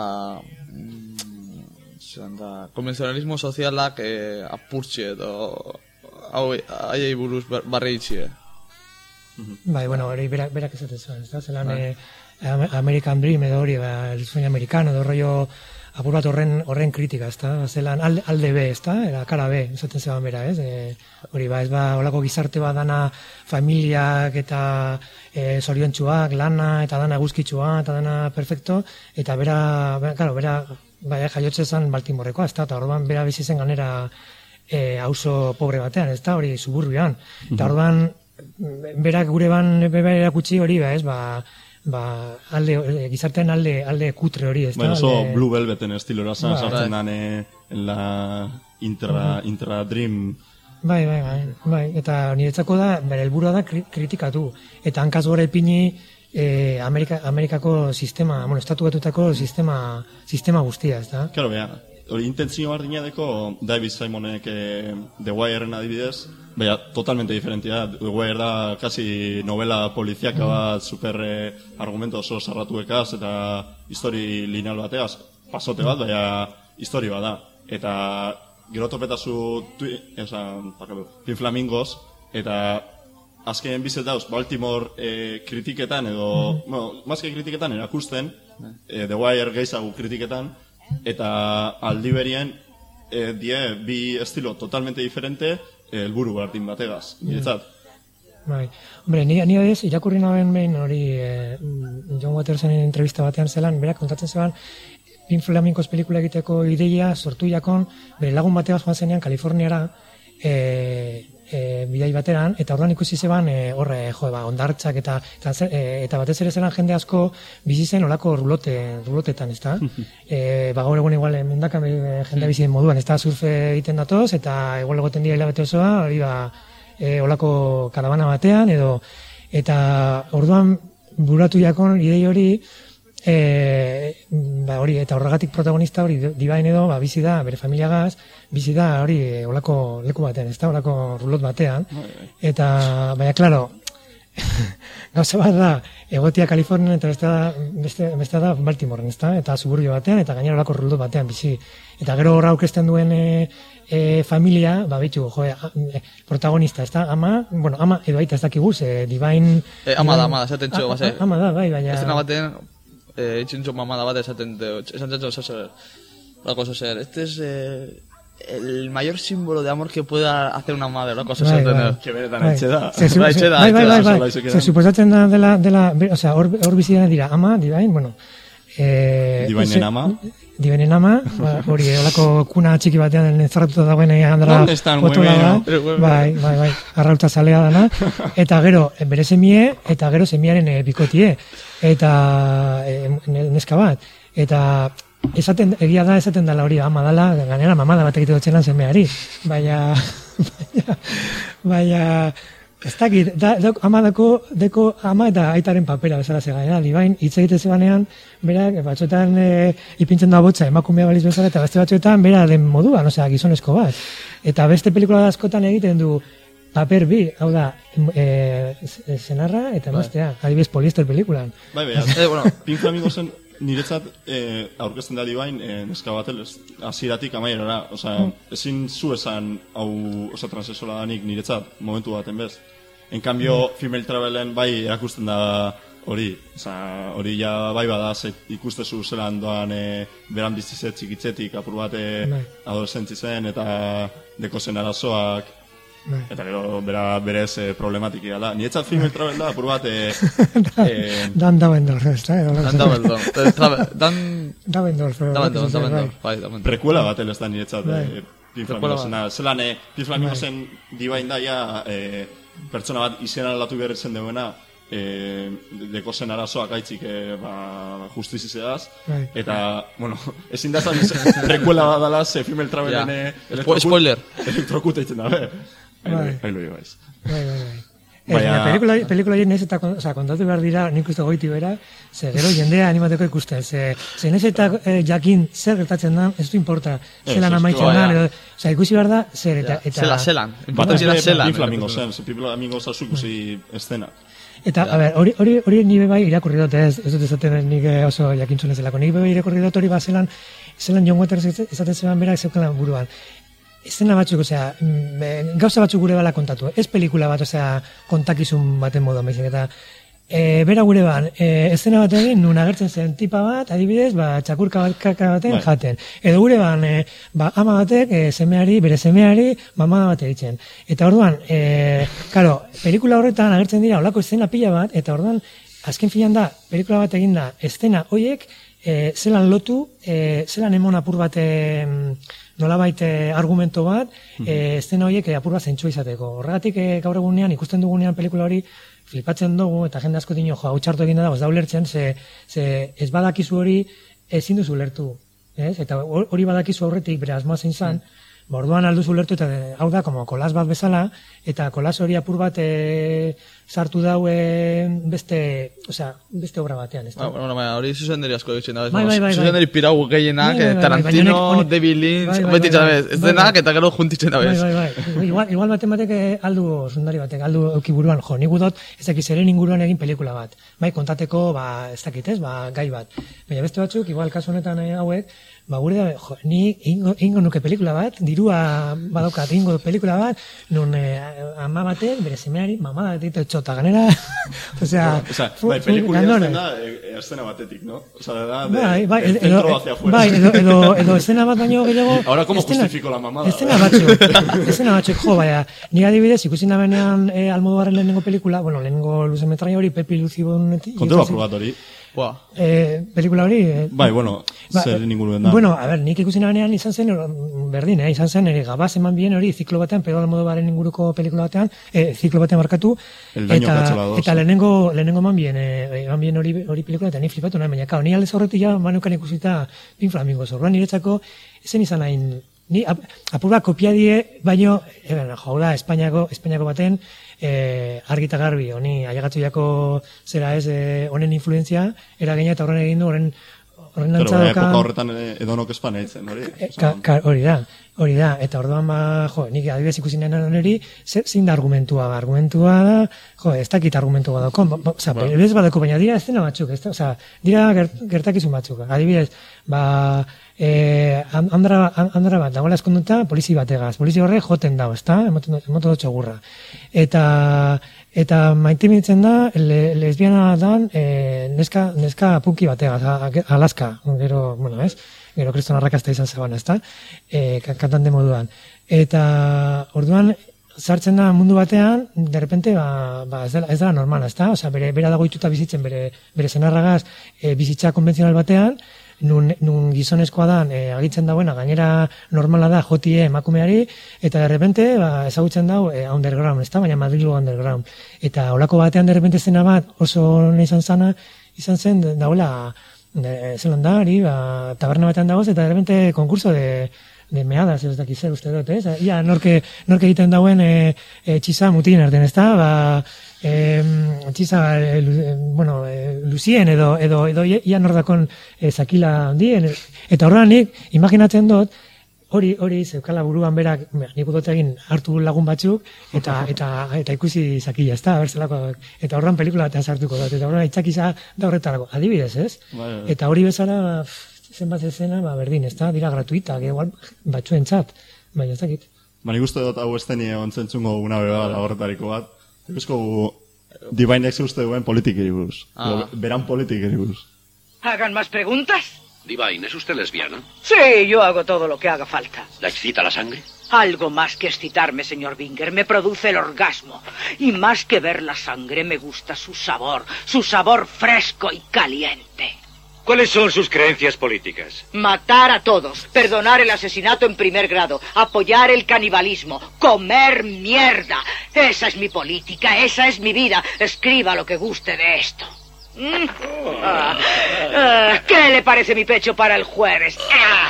mm, da, konvenzionalismo sozialak eh, apurtxe edo hau aiei buruz barri itxie. Bai, bueno, hori berak, berak esaten zuen, ez da? Zelan bai. eh, American Dream edo hori, ba, el sueño americano, edo rollo apur bat horren, horren kritika, ez da? Zelan alde, alde B, ez da? Era kara B, esaten zeban bera, ez? E, hori, ba, ez ba, holako gizarte bat dana familiak eta e, zoriontsuak, lana, eta dana eguzkitsua, eta dana perfecto, eta bera, bera, claro, bera, bai, jaiotze zen Baltimorekoa, ez da? Eta orduan bera bizi zen ganera e, auzo pobre batean, ez da? Hori, suburbian. Eta orduan, berak gure ban beba erakutsi hori, ba, ez, ba, ba, alde, gizartean alde, alde kutre hori, ez da? Bueno, oso alde... Blue Velveten estilora zan, ba, sartzen dan en la intra, uh-huh. intra dream. Bai, bai, bai, bai, eta niretzako da, bere helburua da kritikatu, eta hankaz gora ipini eh, Amerika, Amerikako sistema, bueno, estatu batutako sistema, sistema guztia, ez da? Claro, bea, hori intentzio bardina deko David Simonek eh, The Wire-en adibidez, baina totalmente diferentia. The Wire da kasi novela poliziaka bat, super eh, argumento oso sarratuekaz eta histori lineal bateaz, pasote bat, baina histori bat da. Eta gero topetazu Pink Flamingos, eta azken bizet dauz Baltimore eh, kritiketan edo, mm-hmm. bueno, mazke kritiketan erakusten, eh, The Wire gehiago kritiketan, eta aldi berien eh, die bi estilo totalmente diferente helburu eh, berdin bategaz, niretzat. Bai. Hombre, ni, ni ez, irakurri naben behin hori eh, John Watersen entrevista batean zelan, berak kontatzen zelan, Pink Flamingos pelikula egiteko ideia sortu jakon, bere lagun bategaz joan zenean Kaliforniara, eh, E, bidai bateran, eta orduan ikusi zeban e, horre, jo, ba, ondartzak eta eta, e, eta batez ere zelan jende asko bizi zen olako rulote, rulotetan, ezta? e, ba, gaur egun igual mundakan jende bizi den moduan, ezta? Surfe egiten datoz, eta igual egoten dira hilabete osoa, hori ba, e, olako karabana batean, edo, eta orduan buratu jakon idei hori, e, ba, hori, eta horregatik protagonista hori Divine edo, ba, bizi da, bere familiagaz, bizi da hori olako leku batean, ez da, olako rulot batean, eta, baina, klaro, gauza bat da, egotia Kalifornian eta beste da, beste, beste da Baltimoren, ez da, eta suburbio batean, eta gainera olako rulot batean bizi. Eta gero horra aukesten duen e, e, familia, ba, bitu, jo, e, protagonista, ez da, ama, bueno, ama, edo aita ez dakiguz, e, Divine... E, ama da, ama da, esaten txo, base. Ama da, bai, baina... Ez baten, eh, itxintxo mamada bat esaten txo, esaten txo, zozer, lako zozer, este es eh, el mayor símbolo de amor que pueda hacer una madre, lako zozer, que benetan etxe da. Bai, etxe da, bai, bai, bai, bai, se suposatzen da, dela, dela, o sea, hor, hor bizidena dira, ama, Divine, bueno... Eh, Divainen ama. Divainen ama, ba, hori, olako kuna txiki batean entzarratuta dagoen handara potola da, bai, bai, bai, arrauta zalea dana, eta gero, bere semie, eta gero semiaren e, bikotie, eta e, neska bat, eta esaten, egia da esaten dela hori, ama dala, ganera mamada bat egite dutxenan semeari, baina, baina, baina, ez dakit, da, da, ama dako, deko ama eta aitaren papera bezala zegaina, Divine, hitz egite zebanean, berak, batzuetan e, ipintzen da botza, emakumea baliz bezala, eta beste batzuetan, bera den moduan, osea, gizonezko bat. Eta beste pelikula askotan egiten du paper bi, hau da, e, senarra eta emaztea, adibidez Poliester pelikulan. Bai, bai, eh, bueno, Pink Flamingosen niretzat eh, aurkezten da Divine eh, neska batel, hasieratik amaierara, osea, mm. ezin zu esan hau, osea, transexuala danik niretzat, momentu baten bez. En cambio, mm. Female Travelen bai erakusten da hori, osea, hori ja bai bada, ikustezu zelan doan e, beran bizizet txikitzetik, apur bat e, adolescentzi zen, eta deko zen arazoak, eta gero bera berez eh, problematiki da. Nietzat Female Travel da, apur bat... Eh, eh, Dan Davendorf, ez da? Dan Davendorf. Dan... Davendorf. Davendorf. Prekuela bat ez da nietzat Pink Flamingosen. Zelan, Pink Flamingosen dibain da, ja, pertsona bat izena aldatu behar zen duena, eh, deko zen arazoak aitzik eh, ba, justizizeaz, eta, bueno, ezin da zan prekuela bat dala, ze Female Travelen yeah. Spoiler. Elektrokut eitzen da, be. Ailu ibaiz. Bai, bai, bai. Baina pelikula, pelikula nahiz eta o sea, kontatu behar dira nik uste goiti bera, ze gero jendea animateko ikusten, ze, ze nahiz eta eh, jakin zer gertatzen da, ez du importa, zelan amaitzen da, edo, o sea, ikusi behar da, zer, eta... eta zela, zelan, importantzia da zelan. Pink Flamingo zen, ze Pink Flamingo zazuk ikusi eszena. Eta, a ber, hori, hori, hori nire bai irakurri dut, ez, ez dut ezaten nik oso jakintzun ez delako, nire bai irakurri dut hori ba zelan, zelan John Waters ezaten zeban berak zeukan buruan. Estena batzuk, osea, gauza batzuk gure bala kontatu, ez pelikula bat, osea, kontakizun baten modu, baizik, eta e, bera gure ban, e, estena bat egin, nun agertzen zen tipa bat, adibidez, ba, txakurka bat baten jaten. Edo gure ban, e, ba, ama batek, e, semeari, bere semeari, mamada bat egiten. Eta orduan, e, karo, pelikula horretan agertzen dira, olako estena pila bat, eta orduan, azken filan da, pelikula bat egin da, estena hoiek, e, zelan lotu, e, zelan emon apur bat, e, nolabait argumento bat, e, estena horiek apur bat zentsua izateko. Horregatik e, gaur egunean, ikusten dugunean pelikula hori, flipatzen dugu, eta jende asko dino, jo, hau txartu egin da, ez da ulertzen, ze, ze ez badakizu hori ezin duzu ulertu. Ez? Eta hori badakizu aurretik, bere asmoa zein zan, ba, orduan alduzu ulertu, eta hau da, como kolas bat bezala, eta kolas hori apur bat e, sartu dau e, beste, osea, beste obra batean, ez da? Ba, bueno, hori zuzenderi asko egiten da, bai, bai, bai, zuzenderi pirau gehienak, bai, bai, Tarantino, bai, bai, David Lynch, betitzen da bez, ez denak, eta gero juntitzen da bez. Bai, bai, bai, igual, igual baten batek aldu, zuzendari batek, aldu eukiburuan, jo, nik udot, ez dakiz eren inguruan egin pelikula bat, bai, kontateko, ba, ez dakit ez, ba, gai bat. Baina beste batzuk, igual kasu honetan hauek, ba, gure da, jo, ni ingo, ingo nuke pelikula bat, dirua badaukat ingo pelikula bat, nun eh, ama batek, bere semeari, mamada dit txota ganera, osea, o sea, bai, pelikula azten da, e, estena batetik, no? Osea, da, de, bai, bai, el centro edo, hacia afuera. Bai, edo, edo, edo estena bat baino gehiago... Ahora, ¿cómo estena, justifico la mamada? Estena batzuk, estena batzuk, jo, baina, ni adibidez, ikusi nabenean eh, Almodovarren lehenengo pelikula, bueno, lehenengo luze metraia hori, Pepi Lucibon... Kontu bat probat hori. Eh, pelikula hori... Eh, bai, bueno, ba, zer ninguruen da. Bueno, a ver, nik ikusi nabenean izan zen, berdin, eh, izan zen, ere gabaz eman bien hori, ziklo batean, Pedro Almodovarren inguruko pelikula batean, eh, ziklo batean markatu, eta, eta lehenengo, lehenengo eman bien, eh, eman bien hori, hori pelikula, eta ni flipatu nahi, baina, kao, ni aldez horretik ja, manukan ikusita Pink Flamingo, zorroan niretzako, esen izan hain, ni ap, apur bat kopia die, baino, eben, jau da, Espainiako, Espainiako baten, eh, argita garbi, honi, ailegatu jako zera ez, eh, honen influenzia, eragina eta horren egin du, horren, horren Pero antza doka... epoka horretan edonok espan eitzen, hori? E, ka, ka, hori da, hori da, eta orduan ba, jo, nik adibidez ikusi nahi nori, zein da argumentua, ba, argumentua da, jo, ez dakit argumentua dauko, ba, ba, oza, ba. Bez badako, baina dira ez dena batzuk, ez da, oza, dira gert, gertakizun batzuk, adibidez, ba, eh, andra, andra bat, dagoela eskonduta, polizi bategaz, polizi horre joten dago, ez da, emoten dut txogurra, eta, eta maite mintzen da, le, lesbiana dan, eh, neska, neska punki bategaz, Alaska, gero, bueno, ez, gero kriston arrakasta izan zegoen, ez da, e, kantante moduan. Eta orduan, sartzen da mundu batean, de repente, ba, ba ez, dela, ez dela normala, ez da, osea, bere, bera dago ituta bizitzen, bere, bere zenarragaz, e, bizitza konbentzional batean, nun, nun gizonezkoa da, e, agitzen dauena, gainera normala da, jotie emakumeari, eta de repente, ba, ezagutzen dau, e, underground, ez da, baina Madrilu underground. Eta holako batean, de repente, zena bat, oso nahi izan zana, izan zen, dagoela, de zelandari, ba, taberna batean dagoz, eta de repente konkurso de, de meadas, ez dakiz zer uste dut, ez? Ia, norke, norke egiten dauen e, e, txiza mutien erden, ez da? Ba, e, txiza, e, bueno, e, luzien edo, edo, edo ia nordakon e, zakila handien, eta horrean nik, imaginatzen dut, hori, hori, zeukala buruan berak, nik dut egin hartu lagun batzuk, eta eta eta ikusi zakila, ez da, berzelako, eta horran pelikula batean sartuko dut, eta horran itzakiza da horretarako, adibidez, ez? Bai, bai. Eta hori bezala, zenbat zezena, ba, berdin, ez da, dira gratuita, igual batzuentzat, baina ez dakit. Ba, nik uste dut hau esteni ontzentzungo una beba da horretariko bat, ikusko Divainek uste duen politikeri buruz, ah. beran politikeri buruz. ¿Hagan más preguntas? Divine, ¿es usted lesbiana? Sí, yo hago todo lo que haga falta. ¿La excita la sangre? Algo más que excitarme, señor Binger, me produce el orgasmo. Y más que ver la sangre, me gusta su sabor, su sabor fresco y caliente. ¿Cuáles son sus creencias políticas? Matar a todos, perdonar el asesinato en primer grado, apoyar el canibalismo, comer mierda. Esa es mi política, esa es mi vida. Escriba lo que guste de esto. Mm. Ah. Ah. ¿Qué le parece mi pecho para el jueves? Ah.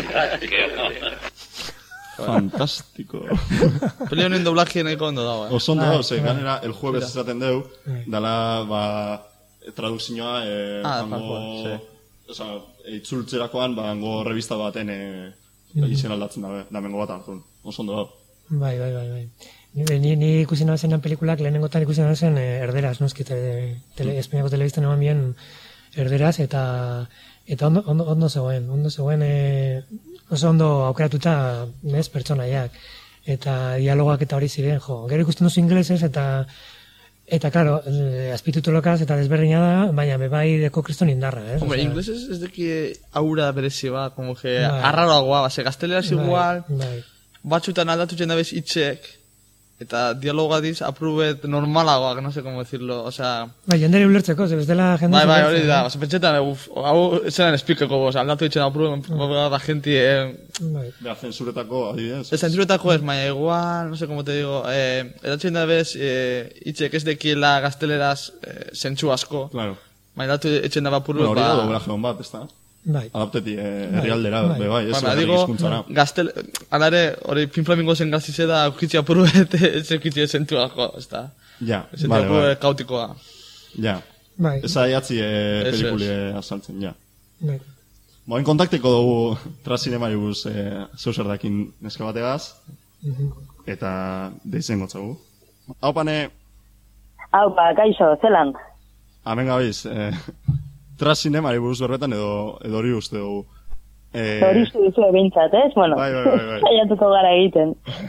Fantástico. Peleo honen doblaje nahiko ondo dago, eh? Oso ondo dago, ze, ganera, el jueves esaten deu, dala, ba, tradukzioa, eh, ah, hango, oza, itzultzerakoan, ba, hango revista baten, eh, izen aldatzen dabe, damengo bat hartun. Oso ondo dago. Bai, bai, bai, bai. Ni, ni ikusi nabazenan pelikulak, lehenengotan ikusi nabazen eh, erderaz, noski, tele, tele, Espainiako telebiztan eman bien erderaz, eta eta ondo, ondo, ondo zegoen, ondo zegoen, eh, oso ondo aukeratuta, bez, pertsonaiak, eta dialogak eta hori ziren, jo, gero ikusten duzu inglesez, eta eta, claro, eh, azpitutulokaz eta desberdina da, baina bebai deko kriston indarra, eh? Hombre, o sea, inglesez ez deki aura berezi bat, como que bai. Arraroagoa, base, gazteleraz bai, igual, bai. Batxutan aldatutzen dabez itxek, eta dialoga diz aprubet normalagoak, no sé cómo decirlo, o sea... Bai, jenderi ulertzeko, ze bestela jende... Bai, bai, hori da, oza, pentsetan, uf, hau zelan espikeko, oza, aldatu ditzen aprubet, da gente... Bai. Beha, zensuretako, adibidez. Ez, zensuretako ez, baina igual, no sé cómo te digo, eh, edatzen da bez, eh, itxek ez dekiela gazteleraz eh, zentsu asko. Claro. Baina aldatu ditzen da aprubet, bueno, hori da doblaje hon bat, ez da? Bai. Adapteti eh, herrialdera, bai, bai, bai ez bueno, digo, gaztel, alare, hori pinflamingo zen gaztize da, ukitzi apurubet, ez ukitzi zentuako, ez da? Ja, ez vale, vale. Bai. Kautikoa. Ja, bai. Ez aiatzi eh, pelikuli azaltzen, ja. Bai. Boin kontakteko dugu Trazinemari buz eh, zeuser dakin neska bategaz, uh-huh. eta deizen gotzagu. Hau pane... Hau pa, kaixo, zelan? Hemen gabiz, eh, Trazinemari buruz berbetan edo, edo hori uste dugu. Eh... Hori uste duzu ebintzat, ez? Bueno, bai, bai, bai, bai. saiatuko gara egiten.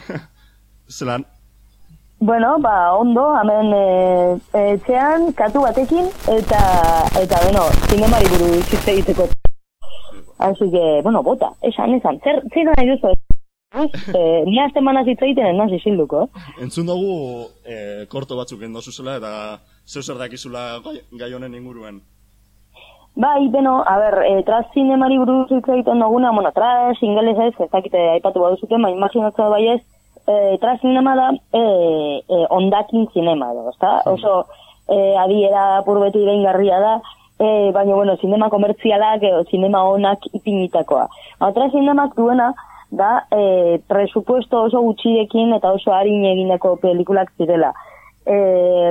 Zelan? Bueno, ba, ondo, hemen e, etxean, katu batekin, eta, eta, bueno, zinemari buruz hitz egiteko. Así que, bueno, bota, esan, esan, zer, zer nahi duzu? Eh, ni azte manaz hitz egiten ez nazi zilduko. Entzun dugu eh, korto batzuk endozu zela eta zeuzer dakizula gai, gai honen inguruen. Bai, beno, a ber, eh, tras zinemari buruz hitz egiten duguna, bueno, tras ingeles ez, ez dakite aipatu baduzuten, ma imaginatzea bai ez, eh, tras zinema da, eh, eh, ondakin zinema da, ezta? Oso eh, adiera purbeti iraingarria da, eh, baina, bueno, zinema komertzialak, eh, zinema onak ipinitakoa. Tras zinemak duena, da e, presupuesto oso gutxirekin eta oso arin egineko pelikulak zirela. E,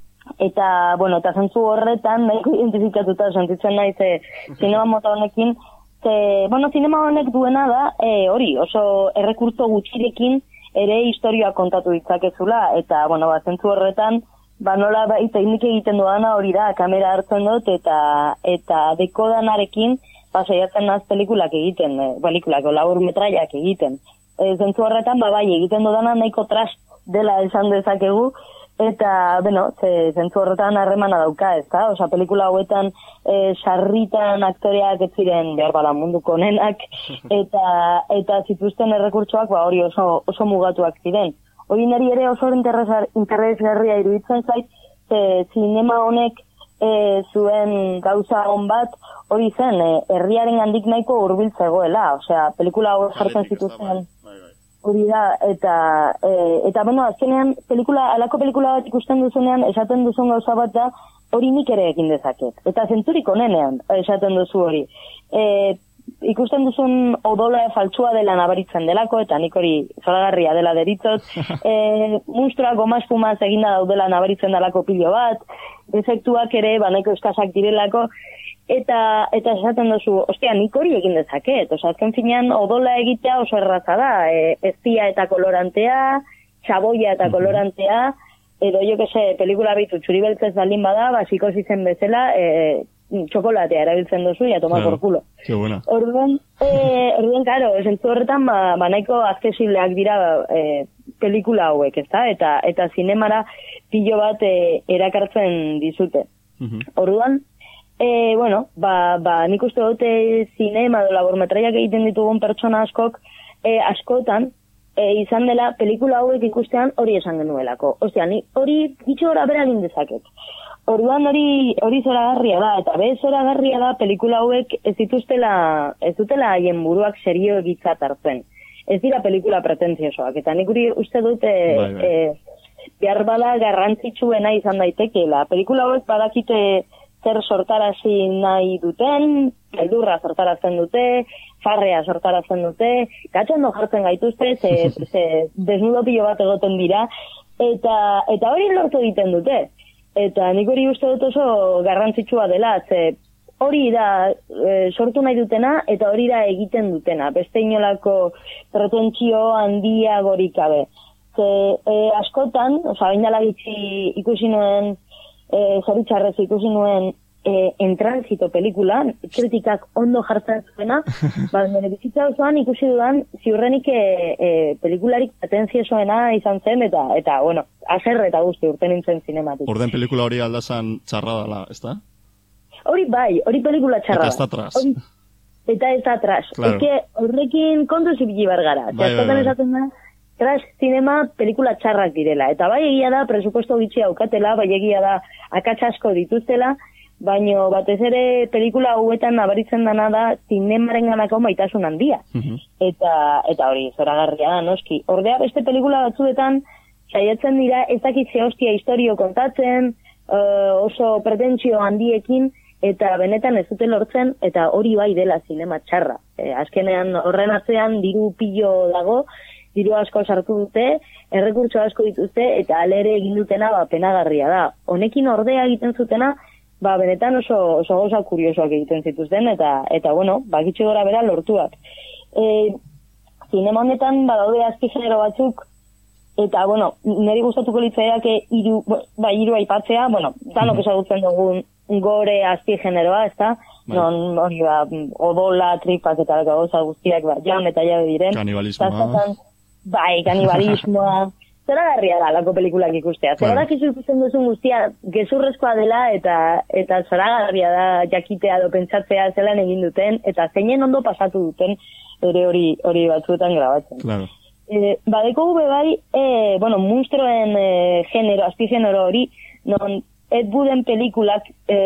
eta, bueno, eta zentzu horretan, nahiko identifikatuta sentitzen naiz e, zinema mota honekin, ze, bueno, zinema honek duena da, e, hori, oso errekurtso gutxirekin ere historia kontatu ditzakezula, eta, bueno, ba, zentzu horretan, ba, nola bai, teknik egiten duana hori da, kamera hartzen dut, eta, eta dekodanarekin, ba, saiatzen naz pelikulak egiten, e, pelikulak, labur metraiak egiten. E, zentzu horretan, ba, bai, egiten dudana nahiko trast dela esan dezakegu, eta, bueno, ze, zentzu horretan harremana dauka, ez da? Osa, pelikula hauetan e, sarritan aktoreak ez ziren behar bala munduko onenak, eta, eta zituzten errekurtsoak, ba, hori oso, oso mugatuak ziren. Hori niri ere oso interesgarria iruditzen zait, ze, zinema honek e, zuen gauza on bat, hori zen, e, herriaren handik nahiko hurbiltzegoela, osea, pelikula hau jartzen zituzten, hori da, eta, e, eta bueno, azkenean, pelikula, alako pelikula bat ikusten duzunean, esaten duzun gauza bat da, hori nik ere egin dezaket. Eta zentzurik onenean, esaten duzu hori. E, ikusten duzun odola faltsua dela nabaritzen delako, eta nik hori zoragarria dela deritzot, e, mustroa goma espumaz eginda daudela nabaritzen delako pilo bat, efektuak ere, baneko eskasak direlako, Eta, eta esaten duzu, ostia, nik hori egin dezaket. Osa, azken finean, odola egitea oso erraza da. E, eztia eta kolorantea, txaboia eta kolorantea, edo jo que se, pelikula bitu txuri beltzez baldin bada, basiko zizen bezala, e, txokolatea erabiltzen duzu, ja toma por culo. Qué buena. Orduan, e, orduan, karo, zentzu horretan, ba, ba nahiko accesibleak dira e, pelikula hauek, ezta? Eta, eta zinemara pilo bat e, erakartzen dizute. Uh-huh. Orduan, E, bueno, ba, ba, nik uste dute zinema edo labormetraiak egiten ditugun pertsona askok, e, askotan, e, izan dela pelikula hauek ikustean hori esan genuelako. Ostia, ni hori gitxo gora bera egin dezaket. Orduan hori hori zoragarria da, eta bez zoragarria da pelikula hauek ez dituztela, ez dutela haien buruak serio egitzat hartzen. Ez dira pelikula pretentziosoak, eta nik uri uste dute bai, bai. E, behar bada garrantzitsuena izan daitekeela. Pelikula hauek badakite zer sortarazi nahi duten, beldurra sortarazten dute, farrea sortarazten dute, gatxondo jartzen gaituzte, ze, ze desnudo pilo bat egoten dira, eta, eta hori lortu egiten dute. Eta nik hori uste dut oso garrantzitsua dela, ze hori da e, sortu nahi dutena, eta hori da egiten dutena. Beste inolako pretentzio handia gorikabe. Ze e, askotan, oza, baindala gitzi ikusi nuen, E, zoritxarrez ikusi nuen e, entransito pelikulan, kritikak ondo jartzen zuena, ba, nire bizitza osoan ikusi dudan ziurrenik e, e, pelikularik atentziosoena izan zen, eta, eta bueno, aserre eta guzti urten nintzen zinematik. Orden pelikula hori aldazan txarra dela, ez da? Hori bai, hori pelikula txarra. Eta ez da tras. Hori, eta ez da tras. Claro. Eke horrekin kontu zibili bargara. Bai, bai, bai. Esaten da, trash zinema pelikula txarrak direla. Eta bai egia da, presupuesto gitxi aukatela, bai egia da, akatsasko dituztela, baino batez ere pelikula hauetan nabaritzen dana da zinemaren ganako maitasun handia. Uh-huh. Eta, eta hori, zoragarria da, noski. Ordea beste pelikula batzuetan, saiatzen dira, ez dakit ze hostia historio kontatzen, uh, oso pretentzio handiekin, eta benetan ez dute lortzen, eta hori bai dela zinema txarra. E, azkenean horren atzean diru pilo dago, diru asko sartu dute, errekurtso asko dituzte, eta alere egin dutena ba, penagarria da. Honekin ordea egiten zutena, ba, benetan oso, oso goza kuriosoak egiten zituzten, eta, eta bueno, bakitxe gora bera lortuak. E, zinema honetan, badaude azpi genero batzuk, eta, bueno, niri gustatuko litzaiak iru, ba, iru aipatzea, bueno, danok ezagutzen dugun gore azpi generoa, ez da? Non, hori ba, odola, tripak eta gauza guztiak, ba, jaun eta jabe diren. Kanibalismoa. Bai, kanibalismoa. Zora garria da, lako pelikulak ikustea. Zora bueno. Kizu ikusten duzun guztia, gezurrezkoa dela, eta eta zora garria da jakitea do pentsatzea zelan egin duten, eta zeinen ondo pasatu duten, ere hori hori batzuetan grabatzen. Claro. E, badeko gube bai, e, bueno, munstroen e, genero, azpi genero hori, non Ed Wooden pelikulak, e,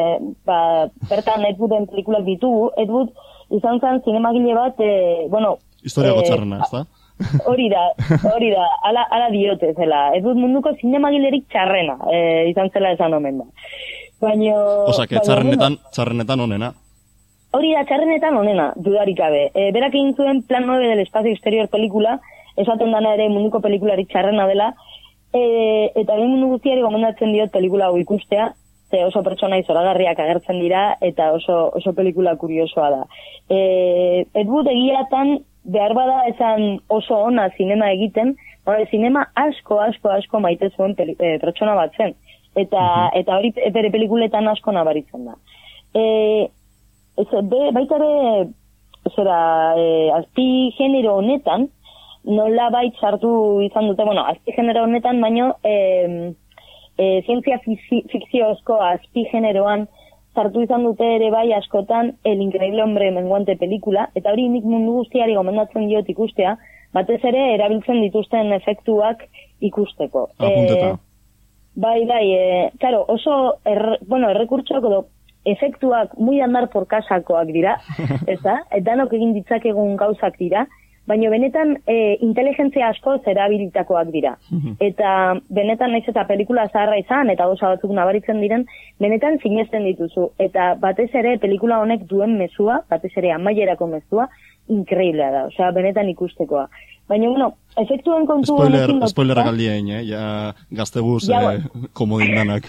ba, bertan Ed Wooden pelikulak ditugu, Ed Wood izan zen zinemagile bat, e, bueno... Historia e, gotxarrena, ez da? Hori da, hori da, ala, ala diote zela. Ez dut munduko zinemagilerik txarrena, e, izan zela esan omen da. Baina... Osa, que txarrenetan, txarrenetan onena. hori da txarrenetan onena, dudarik gabe. E, berak egin zuen Plan nueve del Espacio Exterior pelikula, esaten dana ere munduko pelikularik txarrena dela, e, eta behin mundu guztiari gomendatzen diot pelikula hau ikustea, ze oso pertsonai zoragarriak agertzen dira, eta oso, oso pelikula kuriosoa da. E, Ed Wood egiatan behar bada esan oso ona zinema egiten, hori zinema asko, asko, asko maite zuen peli, e, pertsona bat zen. Eta, mm-hmm. eta hori bere pelikuletan asko nabaritzen da. E, ez, be, baita ere, zera, e, azpi genero honetan, nola bait sartu izan dute, bueno, azpi genero honetan, baino, e, e, zientzia fikziozko azpi generoan, sartu izan dute ere bai askotan El Increíble Hombre Menguante pelikula, eta hori nik mundu guztiari gomendatzen diot ikustea, batez ere erabiltzen dituzten efektuak ikusteko. Apunteta. E, bai, bai, e, claro, oso, er, bueno, errekurtsoak edo efektuak muy andar por casakoak dira, eta, eta nok egin ditzakegun gauzak dira, baina benetan e, inteligentzia asko zerabilitakoak dira. Eta benetan naiz eta pelikula zaharra izan, eta gauza batzuk nabaritzen diren, benetan sinesten dituzu. Eta batez ere pelikula honek duen mezua, batez ere amaierako mezua, inkreiblea da, osea, benetan ikustekoa. Baina, bueno, efektuen kontu... Spoiler, spoiler galdien, eh? Ja, gaztebuz, ja, eh, komodin danak.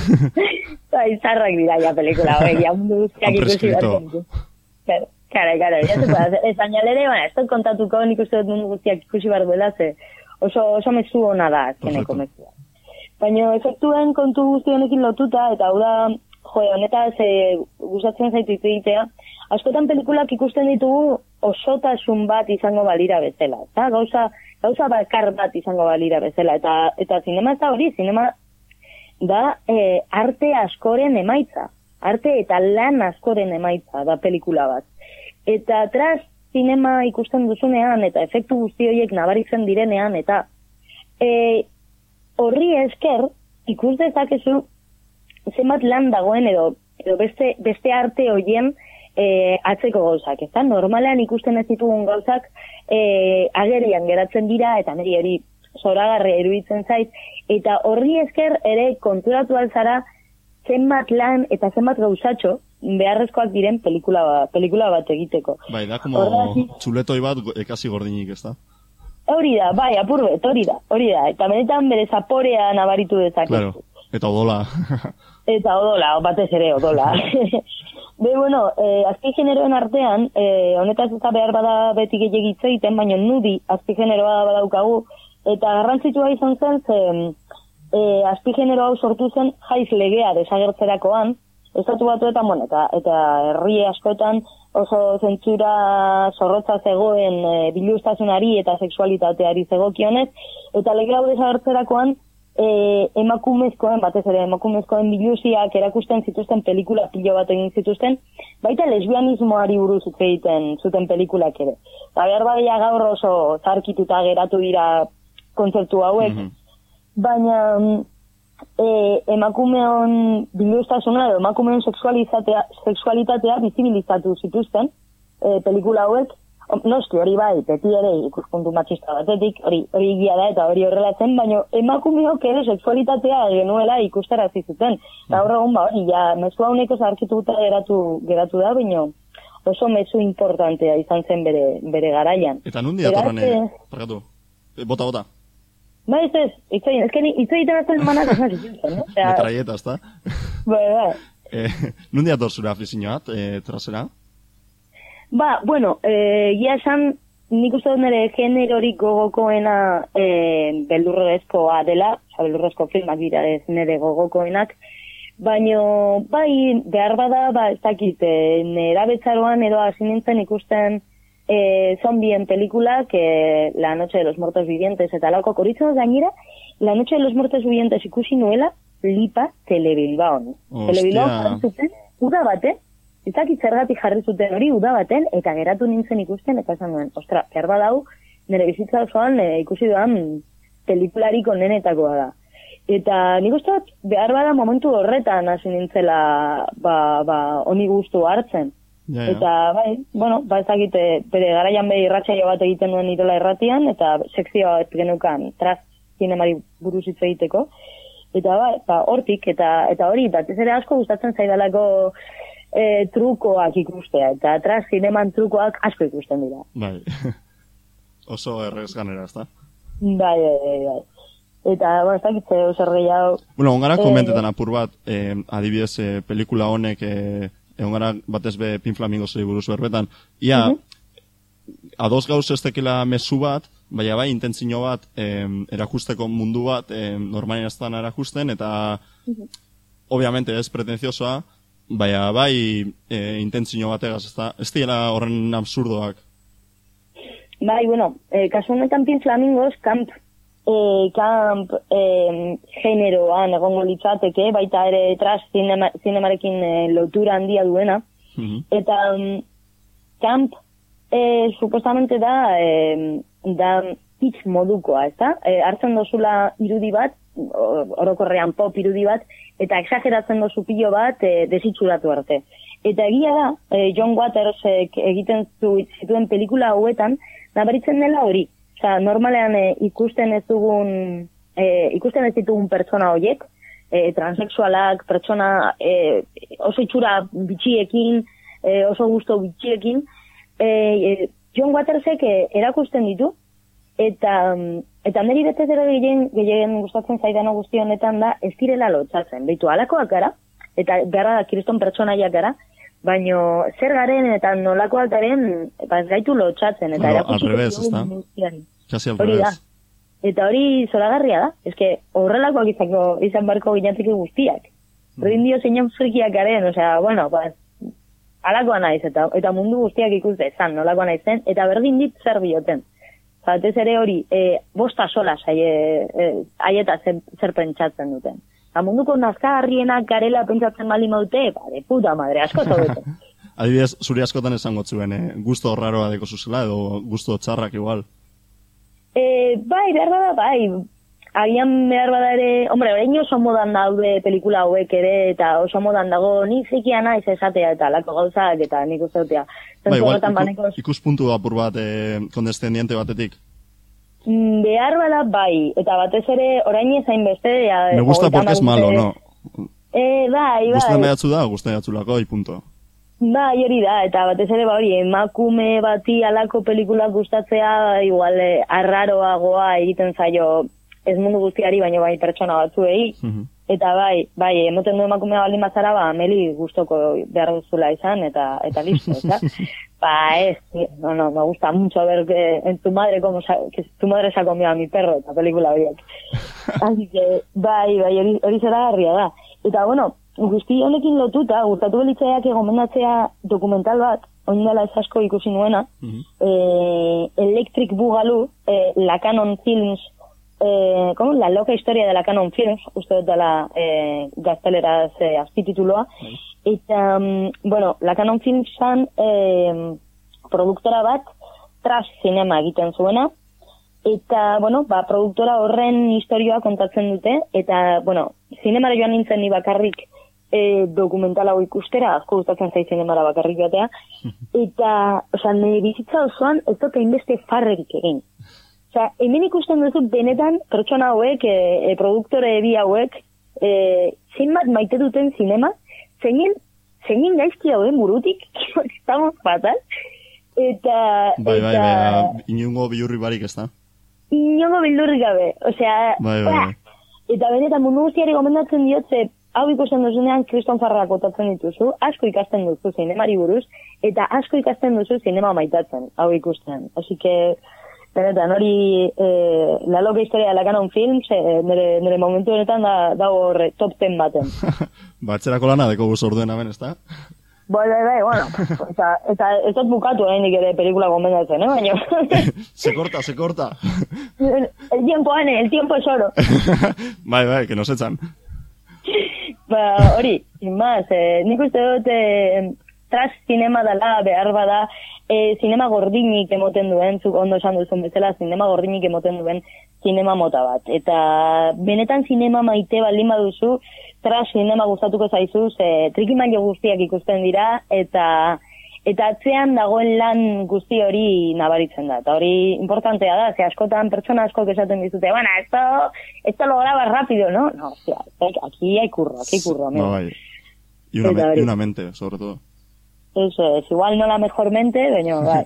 Izarrak dira, ja, pelikula, hori, ja, mundu guztiak ikusi barken. Claro. Kara, kara, ya se puede hacer. Ez baina lere, baina, ez dut kontatuko, nik uste dut mundu guztiak ikusi bar duela, ze oso, oso mezu hona da, azkeneko mezua. Baina, efektuen kontu guzti honekin lotuta, eta hau da, jo, honetaz, e, gustatzen zaitu egitea, askotan pelikulak ikusten ditugu osotasun bat izango balira bezala, eta gauza, gauza bakar bat izango balira bezala, eta, eta zinema ez da hori, zinema da e, arte askoren emaitza, arte eta lan askoren emaitza da pelikula bat. Eta tras zinema ikusten duzunean, eta efektu guzti horiek nabaritzen direnean, eta e, horri esker ikus dezakezu zenbat lan dagoen edo, edo beste, beste arte horien e, atzeko gauzak. Eta normalean ikusten ez ditugun gauzak e, agerian geratzen dira, eta niri hori zoragarri eruditzen zait, eta horri esker ere konturatu alzara zenbat lan eta zenbat gauzatxo beharrezkoak diren pelikula, pelikula bat egiteko. Bai, da, como txuletoi bat ekasi gordinik, ez da? Hori da, bai, apur bet, hori da, hori da. Eta benetan bere zaporea nabaritu dezake. Claro, eta odola. Eta odola, batez ere odola. Be, bueno, eh, azpi generoen artean, eh, honetaz ez da behar bada beti gehiagitze egiten, baina nudi azpi generoa badaukagu, eta garrantzitua izan zen, zen eh, azpi genero hau sortu zen jaiz legea desagertzerakoan, estatu batuetan, bueno, eta, eta herri askotan oso zentzura zorrotza zegoen e, biluztasunari eta sexualitateari zegokionez, eta lege hau desagertzerakoan e, emakumezkoen, batez ere emakumezkoen biluziak erakusten zituzten pelikula pilo bat egin zituzten, baita lesbianismoari buruz hitz egiten zuten pelikulak ere. Eta behar badia gaur oso zarkituta geratu dira kontzeptu hauek, mm-hmm. baina E, emakumeon biluztasuna edo emakumeon sexualitatea bizibilizatu zituzten e, pelikula hauek, noski hori bai, beti ere ikuspuntu matxista batetik, hori hori egia da eta hori horrelatzen, baina emakumeok ere sexualitatea genuela ikustarazi zuten. Eta horre egun ba, hori, ja, mezu hauneko zarkituta geratu, geratu da, baina oso mezu importantea izan zen bere, bere garaian. Eta nundi datorren, e, parkatu, e, bota, bota. Ba, ez ez, ez que hitz egiten azten manak ez nazi zintzen, no? Metraieta, ez da? Ba, ba. Eh, nundi dator zure afrizinoat, eh, trasera? Ba, bueno, eh, gia esan, nik uste dut nire generorik gogokoena eh, beldurrezkoa dela, oza, beldurrezko filmak dira ez nire gogokoenak, baina, bai, behar bada, ba, ez dakit, eh, nera betzaroan edo hasi nintzen ikusten Eh, zombien pelikula, que La Noche de los Muertos Vivientes eta lauko koritzen gainera, La Noche de los Muertos Vivientes ikusi nuela lipa Telebilbaon. Telebilbaon jarri zuten, uda baten, ezakit zergatik jarri zuten hori uda baten, eta geratu nintzen ikusten, eta esan nuen, ostra, behar badau, nire bizitza osoan e, ikusi duan pelikulariko onenetakoa da. Eta nik uste bat, behar bada momentu horretan hasi nintzela ba, ba, honi guztu hartzen. Ja, ja. Eta, bai, bueno, ba ezagite, bere garaian behi irratsaio bat egiten duen irola erratian, eta sekzioa ez genukan tras zinemari buruz hitz egiteko. Eta, bai, ba, hortik, eta, eta hori, batez ere asko gustatzen zaidalako e, trukoak ikustea, eta tras zineman trukoak asko ikusten dira. Bai, oso errez ganera, ezta? Bai, bai, bai, bai. Eta, bueno, ez dakitze oso gehiago. Bueno, ongara komentetan apur bat, eh, adibidez, eh, pelikula honek, eh, ongara batez be Pin Flamingosei buruz berbetan, ia, uh -huh. ados gauz ez tekela mezu bat, baina bai, intentzio bat, eh, erakusteko mundu bat, eh, normalen ez dana erakusten, eta, uh -huh. obviamente ez pretenziosoa, baina bai, eh, intentzio bategaz, ez da, ez dira horren absurdoak. Bai, bueno, eh, kasu honetan Pin Flamingos, kamp, eh, kamp eh, generoan egongo litzateke, baita ere tras zinema, zinemarekin eh, lotura handia duena, uh-huh. eta um, kamp eh, supuestamente da, eh, da hitz modukoa, ez da? Eh, hartzen dozula irudi bat, orokorrean pop irudi bat, eta exageratzen dozu pilo bat eh, desitxuratu arte. Eta egia da, eh, John Watersek egiten zituen pelikula hauetan, nabaritzen dela hori. Osa, normalean e, ikusten ez dugun, e, ikusten ez ditugun pertsona horiek, e, transexualak, pertsona e, oso itxura bitxiekin, e, oso gusto bitxiekin, e, e, John Watersek e, erakusten ditu, eta eta niri betez ere gehien, gehien gustatzen zaidano guzti honetan da, ez direla lotzatzen. Beitu, alakoak gara, eta gara da kiriston pertsonaiak gara, baino zer garen eta nolakoak garen, ba ez gaitu lotxatzen. Eta bueno, al revés, ez da? Kasi al revés. Eta hori zoragarria da. Ez que horrelakoak izango, izan barko ginateke guztiak. Hori mm. dio zeinan frikiak garen, osea, bueno, ba, alakoa naiz, eta, eta mundu guztiak ikuste ezan, nolakoa naizen, eta berdin dit zer bioten. Zatez ere hori, e, bosta sola aieta zer, zer pentsatzen duten. Eta munduko nazkagarrienak garela pentsatzen bali maute, ba, de puta madre, asko zaudete. Adibidez, zuri askotan esango zuen, eh, gusto raroa deko zuzela, edo gusto txarrak igual. Eh, bai, behar bada, bai. Agian behar bada ere, hombre, orain oso modan daude pelikula hauek ere, eta oso modan dago, nik zikia naiz esatea, eta lako gauzak, eta nik usteotea. Ba, igual, iku, ikuspuntu apur bat, eh, kondescendiente batetik. Behar bada, bai, eta batez ere, orain ezain beste... Ya, me gusta porque es malo, no? Eh, bai, bai. Guztan behatzu da, guztan behatzu lako, y punto. Bai, hori da, eta batez ere, ba hori, emakume bati alako pelikulak gustatzea, igual, eh, arraroagoa egiten zaio, ez mundu guztiari, baina bai pertsona batzuei, uh-huh. Eta bai, bai, emoten du emakumea baldin bazara, ba, Meli gustoko behar duzula izan, eta eta listo, eta ba, ez, no, no, me gusta mucho ver que en tu madre, como sa, que tu madre se ha comido a mi perro, eta pelikula horiek. Así que, bai, bai, hori, hori zera garria da. Eta, bueno, guzti honekin lotuta, gustatu belitzaiak gomendatzea dokumental bat, oindala ez asko ikusi nuena, uh-huh. eh, Electric Boogaloo, eh, la Canon Films, Eh, como la loca historia de la Canon Films, uste dut dela eh, gazteleraz eh, azpitituloa, mm. eta, um, bueno, la Canon Films zan eh, produktora bat tras zinema egiten zuena, eta, bueno, ba, produktora horren historioa kontatzen dute, eta, bueno, zinemara joan nintzen ni bakarrik eh, dokumentala hau ikustera, asko gustatzen zai zinemara bakarrik batea, eta, osea, nire bizitza osoan ez dut hainbeste farrerik egin. Osa, hemen ikusten duzu benetan pertsona hauek, e, e, produktore bi hauek, e, zenbat maite duten zinema, zeinen, zeinen gaizki hauen burutik, estamos fatal, eta... Bai, bai, bai, inungo bilurri barik ez da? Inungo bilurri gabe, osea... Bai, bai, bai. Eta benetan mundu guztiari gomendatzen diot, ze hau ikusten duzunean kriston farrak botatzen dituzu, asko ikasten duzu zinemari buruz, eta asko ikasten duzu zinema maitatzen, hau ikusten. Así que... Benetan, hori eh, la loca historia de la Canon Films, eh, nire, nire momentu honetan da, da horre top ten baten. Batxerako lana deko guz orduen aben, ez da? Bai, bai, bai, bueno, eta, eta ez dut bukatu nahi nik ere pelikula gomendatzen, eh, baina. Se corta, se corta. El tiempo, ane, el tiempo es oro. Bai, bai, que nos echan. Ba, hori, sin más, eh, nik uste dut eh, tras zinema dala behar bada, E, zinema gordinik emoten duen, zuk ondo esan duzun bezala, zinema gordinik emoten duen zinema mota bat. Eta benetan zinema maite baldin baduzu, tras zinema gustatuko zaizu, ze trikimailo guztiak ikusten dira, eta eta atzean dagoen lan guzti hori nabaritzen da. Eta hori importantea da, ze askotan pertsona askok esaten dizute, bueno, esto, esto lo grabas rápido, ¿no? No, o sea, aquí hay curro, aquí hay curro. No, bai. Y una, me, y una mente, sobre todo. Eso es, igual no la mejor mente, baina, bai.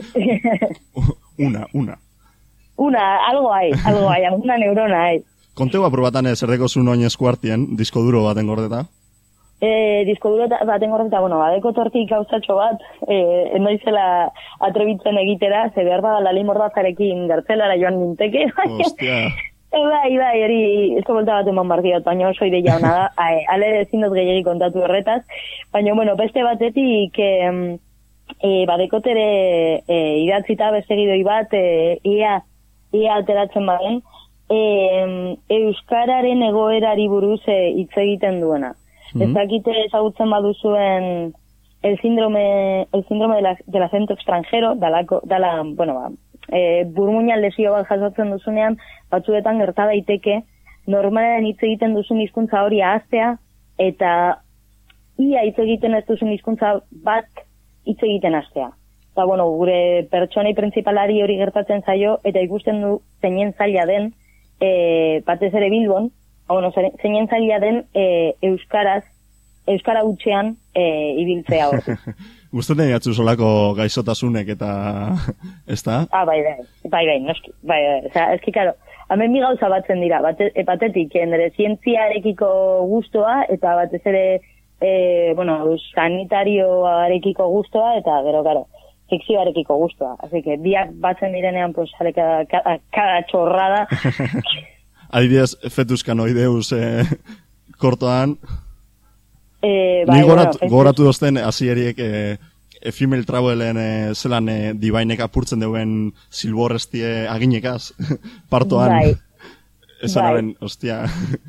una, una. Una, algo hay, algo hay, alguna neurona hay. Konteu aprobatan zer deko zuen oin eskuartien, disko duro baten gordeta? Eh, disko duro baten gordeta, bueno, badeko tortik gauzatxo bat, eh, noizela atrebitzen egitera, ze behar bada Lali Mordazarekin gertzelara joan ninteke. Hostia. Bai, bai, hori, esko bolta bat eman bardiot, baina oso ideia hona da, ale ezin dut gehiagi kontatu horretaz, baina, bueno, beste batetik, e, e, badekotere e, idatzita beste gidoi bat, e, ia, ia alteratzen baden, e, euskararen egoerari buruz e, hitz egiten duena. Mm-hmm. Ez dakite ezagutzen baduzuen el síndrome, el síndrome de la, del acento extranjero, dalako, dala, bueno, ba, E, burmuinan lesio bat jasotzen duzunean, batzuetan gerta daiteke, normalean hitz egiten duzun hizkuntza hori ahaztea, eta ia hitz egiten ez duzun hizkuntza bat hitz egiten hastea. Eta, bueno, gure pertsonei printzipalari hori gertatzen zaio, eta ikusten du zeinen zaila den, e, batez ere Bilbon, bueno, zeinen zaila den e, euskaraz, euskara hutsean e, ibiltzea hori. Gustatzen jatzu solako gaixotasunek eta... ez da? Ah, bai, bai, bai, bai, noski, bai, bai, oza, eski, karo, hemen mi gauza batzen dira, bate, batetik, nire zientziarekiko gustoa, eta batez ere, e, bueno, sanitarioarekiko gustoa, eta gero, karo, fikzioarekiko gustoa, así que, biak batzen direnean, pues, sale cada, cada, cada chorrada. Adibidez, fetuskanoideus, eh, kortoan... Eh, bai, Ni gorat, bueno, goratu dozten hasieriek eh, e, female travelen eh, zelan eh, dibainek apurtzen duen silborrestie aginekaz partoan. Bai. Esan haren, bai. Ostia.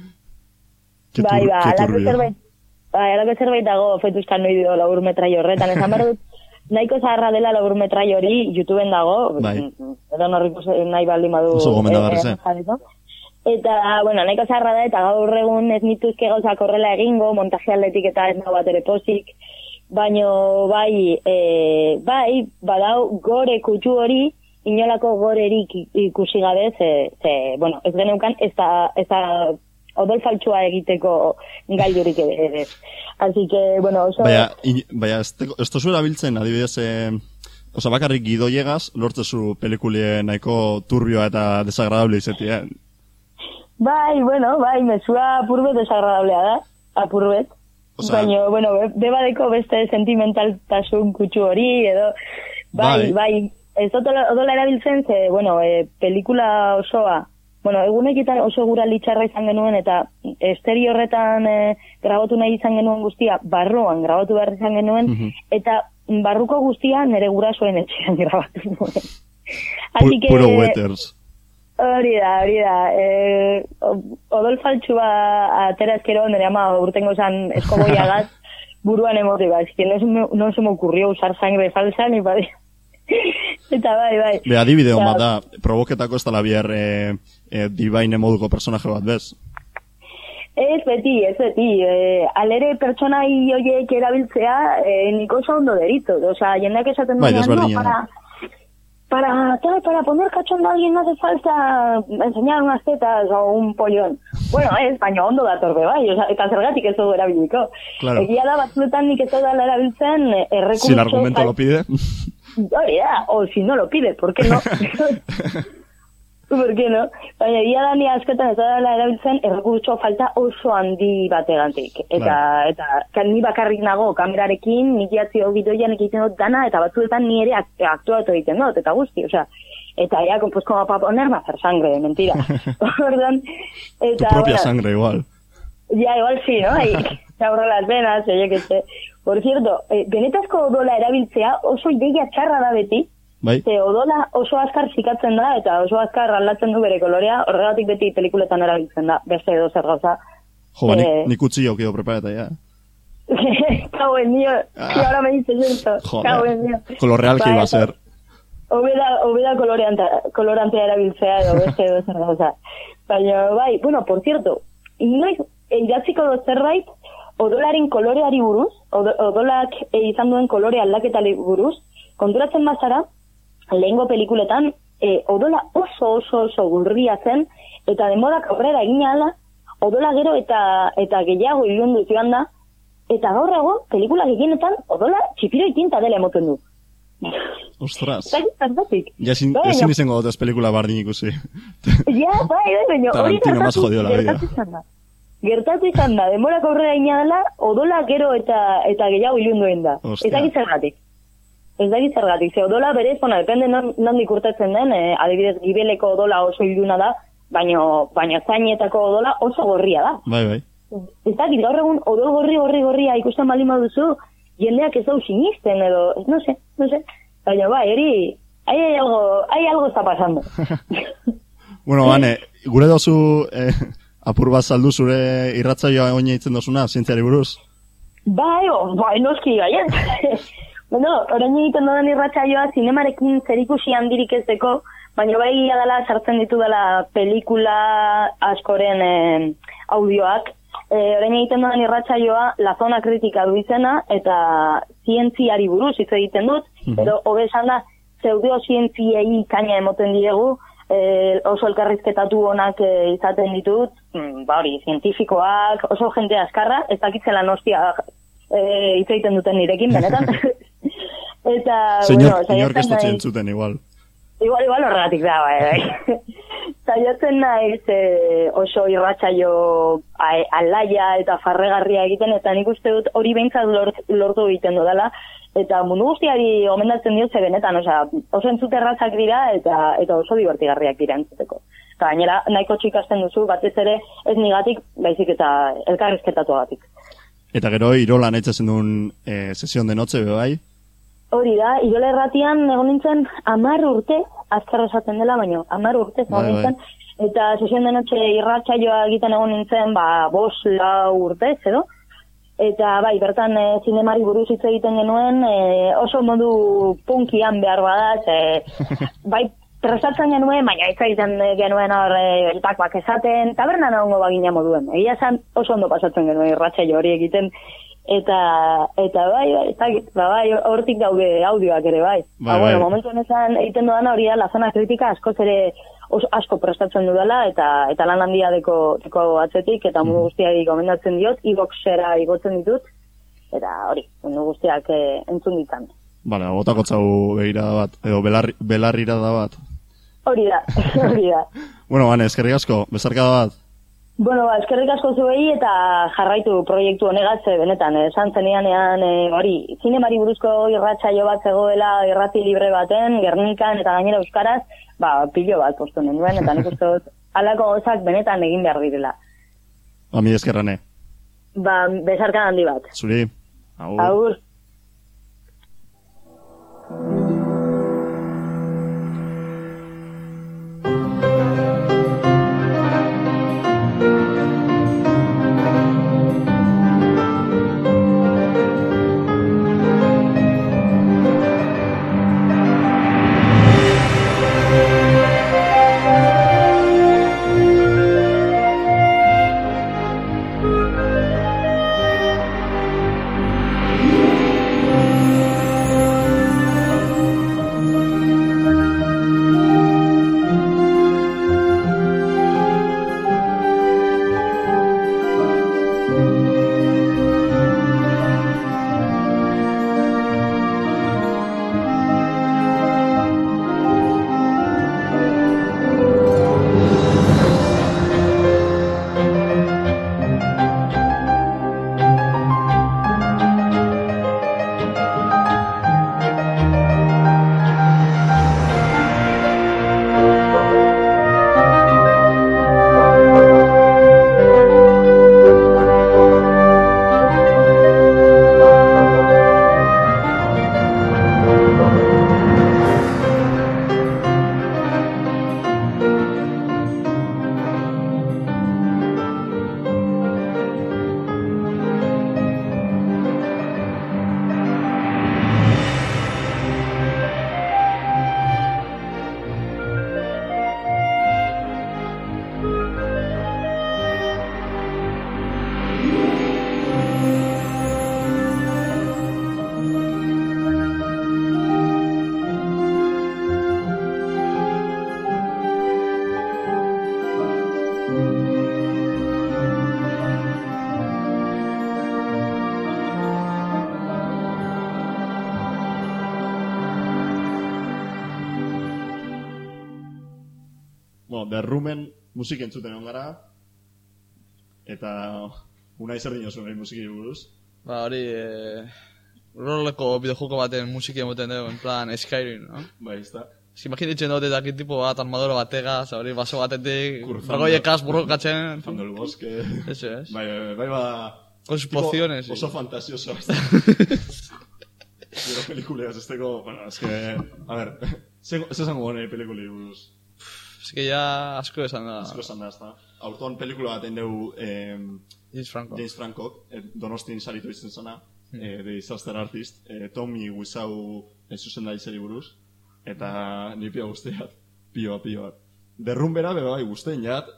Bai, ba, alako zerbait, bai, alako zerbait dago fetuskan noidio labur metrai horretan. Esan behar dut, nahiko zaharra dela labur metrai hori YouTubeen dago. Bai. Edo norrik nahi baldin badu. Oso gomendagarri zen. Eta, bueno, nahiko zaharra da, eta gaur egun ez nituzke gauzak horrela egingo, montaje atletik eta ez nago bat ere pozik, baino, bai, e, bai, badau gore kutsu hori, inolako gorerik ikusi gabe, ze, ze, bueno, ez geneukan, ez da, ez da, odol faltsua egiteko gailurik ere. Así que, bueno, oso... Baina, in, baina ez, teko, ez tozu erabiltzen, adibidez, eh, oza, bakarrik gidoiegaz, lortzezu pelikulie nahiko turbioa eta desagradable izetia. Bai, bueno, bai, mesua apurbet desagradablea da, apurbet. O sea, baina, bueno, bebadeko beste sentimentaltasun kutsu hori, edo, bai, bai, bai ez odola erabiltzen, ze, bueno, e, pelikula osoa, bueno, egunekitan oso gura litxarra izan genuen, eta esteri horretan e, grabatu nahi izan genuen guztia, barruan grabatu behar izan genuen, mm-hmm. eta barruko guztia nire gurasoen etxean grabatu nuen. Así que... Puro Wetters. Hori da, hori da. Eh, odol faltsua atera ezkero, nire ama urtengo zan eskoboiagaz buruan emotiba. Es que no se, me, no se me ocurrió usar sangre falsa ni para... Eta bai, bai. Be, adibide hon bat da, provoketako ez dala bihar eh, eh, dibaine moduko personaje bat, bez? Ez beti, ez beti. Eh, alere pertsonai horiek erabiltzea eh, nik oso ondo derito. Osea, jendeak esaten bai, duenean, no, para... Para, para poner cachondo a alguien no hace falta enseñar unas tetas o un pollón. Bueno, es baina ondo datorbe, bai, oza, eta zergatik ez dugu erabiliko. Claro. Egia da batzuetan nik ez dugu erabiltzen errekurtso... Si el argumento lo pide. Hori da, o si no lo pide, ¿por qué no? ¿Por qué no? Baina egia da ni askotan ez dugu erabiltzen errekurtso falta oso handi bategantik. Eta, claro. Eta, kan ni bakarrik nago kamerarekin, nik jatzi ogitoian egiten dut dana, eta batzuetan ni ere aktuatu egiten dut, eta guzti, osea, eta ya, pues como para ponerme a hacer sangre, mentira. Perdón. Tu propia bueno, sangre, igual. Ya, igual sí, ¿no? Y se ahorra las venas, oye, que sé. Por cierto, eh, benetazko odola erabiltzea oso ideia txarra da beti, bai. Ze odola oso azkar zikatzen da, eta oso azkar aldatzen du bere kolorea, horregatik beti pelikuletan erabiltzen da, beste edo zer gauza. Jo, ba, eh, nik utzi jaukido prepareta, ya. Cago en mío, ah. Si ahora me dices esto, cago en mío. Colorreal que iba a ser. Obeda, obeda kolorantea erabiltzea edo beste edo zer gauza. Baina, bai, bueno, por cierto, inoiz, idatziko dut zerbait, odolaren koloreari buruz, od odolak izan duen kolore aldaketari buruz, konturatzen bazara, lehengo pelikuletan, e, odola oso oso oso gurria zen, eta denborak aurrera egin ala, odola gero eta eta gehiago ilundu zian da, eta gaur egun, pelikula gehienetan, odola txipiro itinta dela emoten du. Ostras. Zagatik. Ja, ezin izango dut ez pelikula bardin ikusi. Ja, bai, bai, baina. Tarantino más jodido la vida. Gertatu izan da, demorak aurrera ina dela, odola gero eta eta gehiago ilunduen da. Ez dakit zergatik. Ez dakit zergatik, ze odola berez, bueno, depende non, nondik urtatzen den, eh, adibidez, gibeleko odola oso iluna da, baina baina zainetako odola oso gorria da. Bai, bai. Ez dakit, gaur egun odol gorri, gorri, gorria ikusten baldin baduzu, jendeak ez dau sinisten edo, no sé, no sé. Baina bai, eri, hay, hay algo, hay algo está pasando. Bueno, bane, gure dozu... Eh... Apur bat saldu zure irratzaioa oina itzen dozuna, zientziari buruz? Bai, o, bai, noski, baiet. Bueno, orain egiten dodan irratzaioa zinemarekin zerikusi handirik ez deko, baina bai gila dela sartzen ditu dela pelikula askoren eh, audioak. Eh, orain egiten dodan irratzaioa La Zona Kritika du izena, eta zientziari buruz hitz egiten dut, uh-huh. Edo hobe esan da, pseudozientziei kaina emoten diegu, Eh, oso elkarrizketatu onak eh, izaten ditut, mm, ba hori, zientifikoak, oso jente askarra, ez dakitzela nostia eh, hitz egiten duten nirekin, benetan. Eta, Señor, bueno, señor kestotzen zuten, igual. Igual, igual horregatik da, bai, bai. Zaiatzen naiz eh, oso irratsaio alaia eta farregarria egiten, eta nik uste dut hori behintzat lort, lortu egiten dudala, eta mundu guztiari gomendatzen dio ze benetan, osea, oso entzute errazak dira eta eta oso divertigarriak dira entzuteko. Eta gainera, nahiko txikasten duzu, batez ere, ez nigatik, baizik eta elkarrizketatuagatik. Eta gero, Irola nahitzen duen e, sesion de noche, bai? Hori da, Irola erratian egon nintzen hamar urte, azkar esaten dela, baino, hamar urte egon bai, nintzen, bai. Eta sesion de noche irratsaioa egiten egon nintzen, ba, bos, lau urte, edo? Eta bai, bertan e, zinemari buruz hitz egiten genuen, e, oso modu punkian behar bada, e, bai, prestatzen genuen, baina hitz egiten genuen hor e, eltakoak esaten, tabernan egongo bagina moduen. Egia esan oso ondo pasatzen genuen irratsaio hori egiten, eta eta bai, bai, eta, ba, bai, hortik daude audioak ere, bai. Bai, ba, bueno, bai. momentu honetan egiten dudan hori da, La Zona Kritika askoz ere oso asko prestatzen dudala, eta eta lan handia deko, deko atzetik, eta mundu guztiari gomendatzen diot, iboxera igotzen ditut, eta hori, mundu guztiak eh, entzun ditan. Bale, botako txau begirada bat, edo belar, belarrirada bat. Hori da, hori da. Bueno, bane, eskerrik asko, bezarkada bat. Bueno, ba, eskerrik asko zuei eta jarraitu proiektu honegaz, benetan, esan zenianean, e, hori, zinemari buruzko irratsaio bat zegoela irrati libre baten, Gernikan eta gainera euskaraz, ba, pilo bat postu ninduen, eta nik uste dut, halako gozak benetan egin behar direla. Ba, mi eskerrane. Ba, besarka handi bat. Zuri. Agur. Agur. bueno, The Roomen musik entzuten egon gara, eta unai zer dinosu nahi musiki buruz. Ba, hori, eh, roleko bideojoko baten musiki emoten dugu, en plan Skyrim, no? Bai, ez da. Ez imaginitzen dut eta tipo bat, armadura bategaz, hori baso batetik, dragoiekaz burrokatzen. Cruzando el bosque. Eso es. Bai, bai, ba... Con sus pociones. Oso fantasioso. Gero pelikuleaz, ez teko, bueno, ez que... A ver, ez esango gone pelikuli buruz. Ez que ya asko esan da. Asko esan da, ez da. Aurton pelikula bat endeu... Eh, James Franco. James Franco, eh, Donostin saritu izan zena, hmm. eh, The Disaster Artist, eh, Tommy Wiseau zuzendari zeri buruz, eta ni pioa guztiat, pioa, pioa. Derrumbera, bebe bai guztien jat,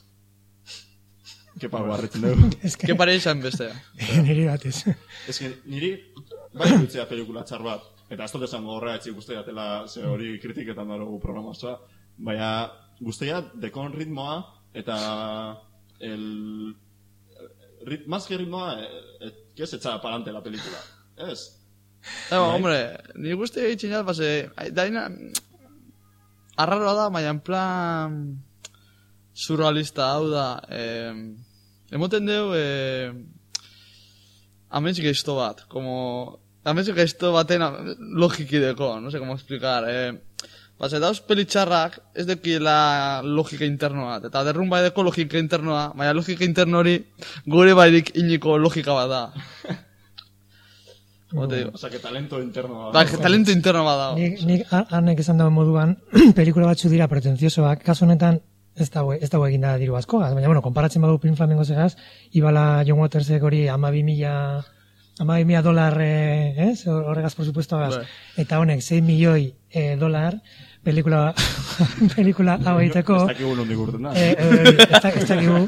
kepa guarretzen dugu. Kepa ere izan bestea. Niri batez. Ez que niri, bai dutzea pelikula txar bat, eta ez dut esan gorra etxik guztiatela, ze hori kritiketan darugu programazua, baina guztiat dekon ritmoa, eta el... Rit, más que ritmoa, eh, que es echada para adelante la película. Es. Eh, hombre, ni guste egiten jat, base, daina, arraroa da, baina en plan surrealista hau da, eh, emoten deu, eh, amets gaizto bat, como, amets gaizto baten logikideko, no sé cómo explicar, eh, base, dauz pelitxarrak, ez deki la logika internoa, eta derrumba edeko logika internoa, baina logika interno hori gure bairik iniko logika bat da. Como te digo. O sea, que talento interno bat da. Ba, talento interno bat da. Nik, nik hanek esan dago moduan, pelikula batzu dira pretentziosoak, kasu honetan ez dago, ez dago eginda diru asko, baina, bueno, konparatzen badu Pink Flamingo segaz, ibala John Watersek hori amabi mila... Ama mila dolar, eh, ez? Horregaz, por supuesto, agaz. Eta honek, sei milioi eh, dolar, pelikula, pelikula hau egiteko... Ez dakigu nondik urten da. Ez dakigu,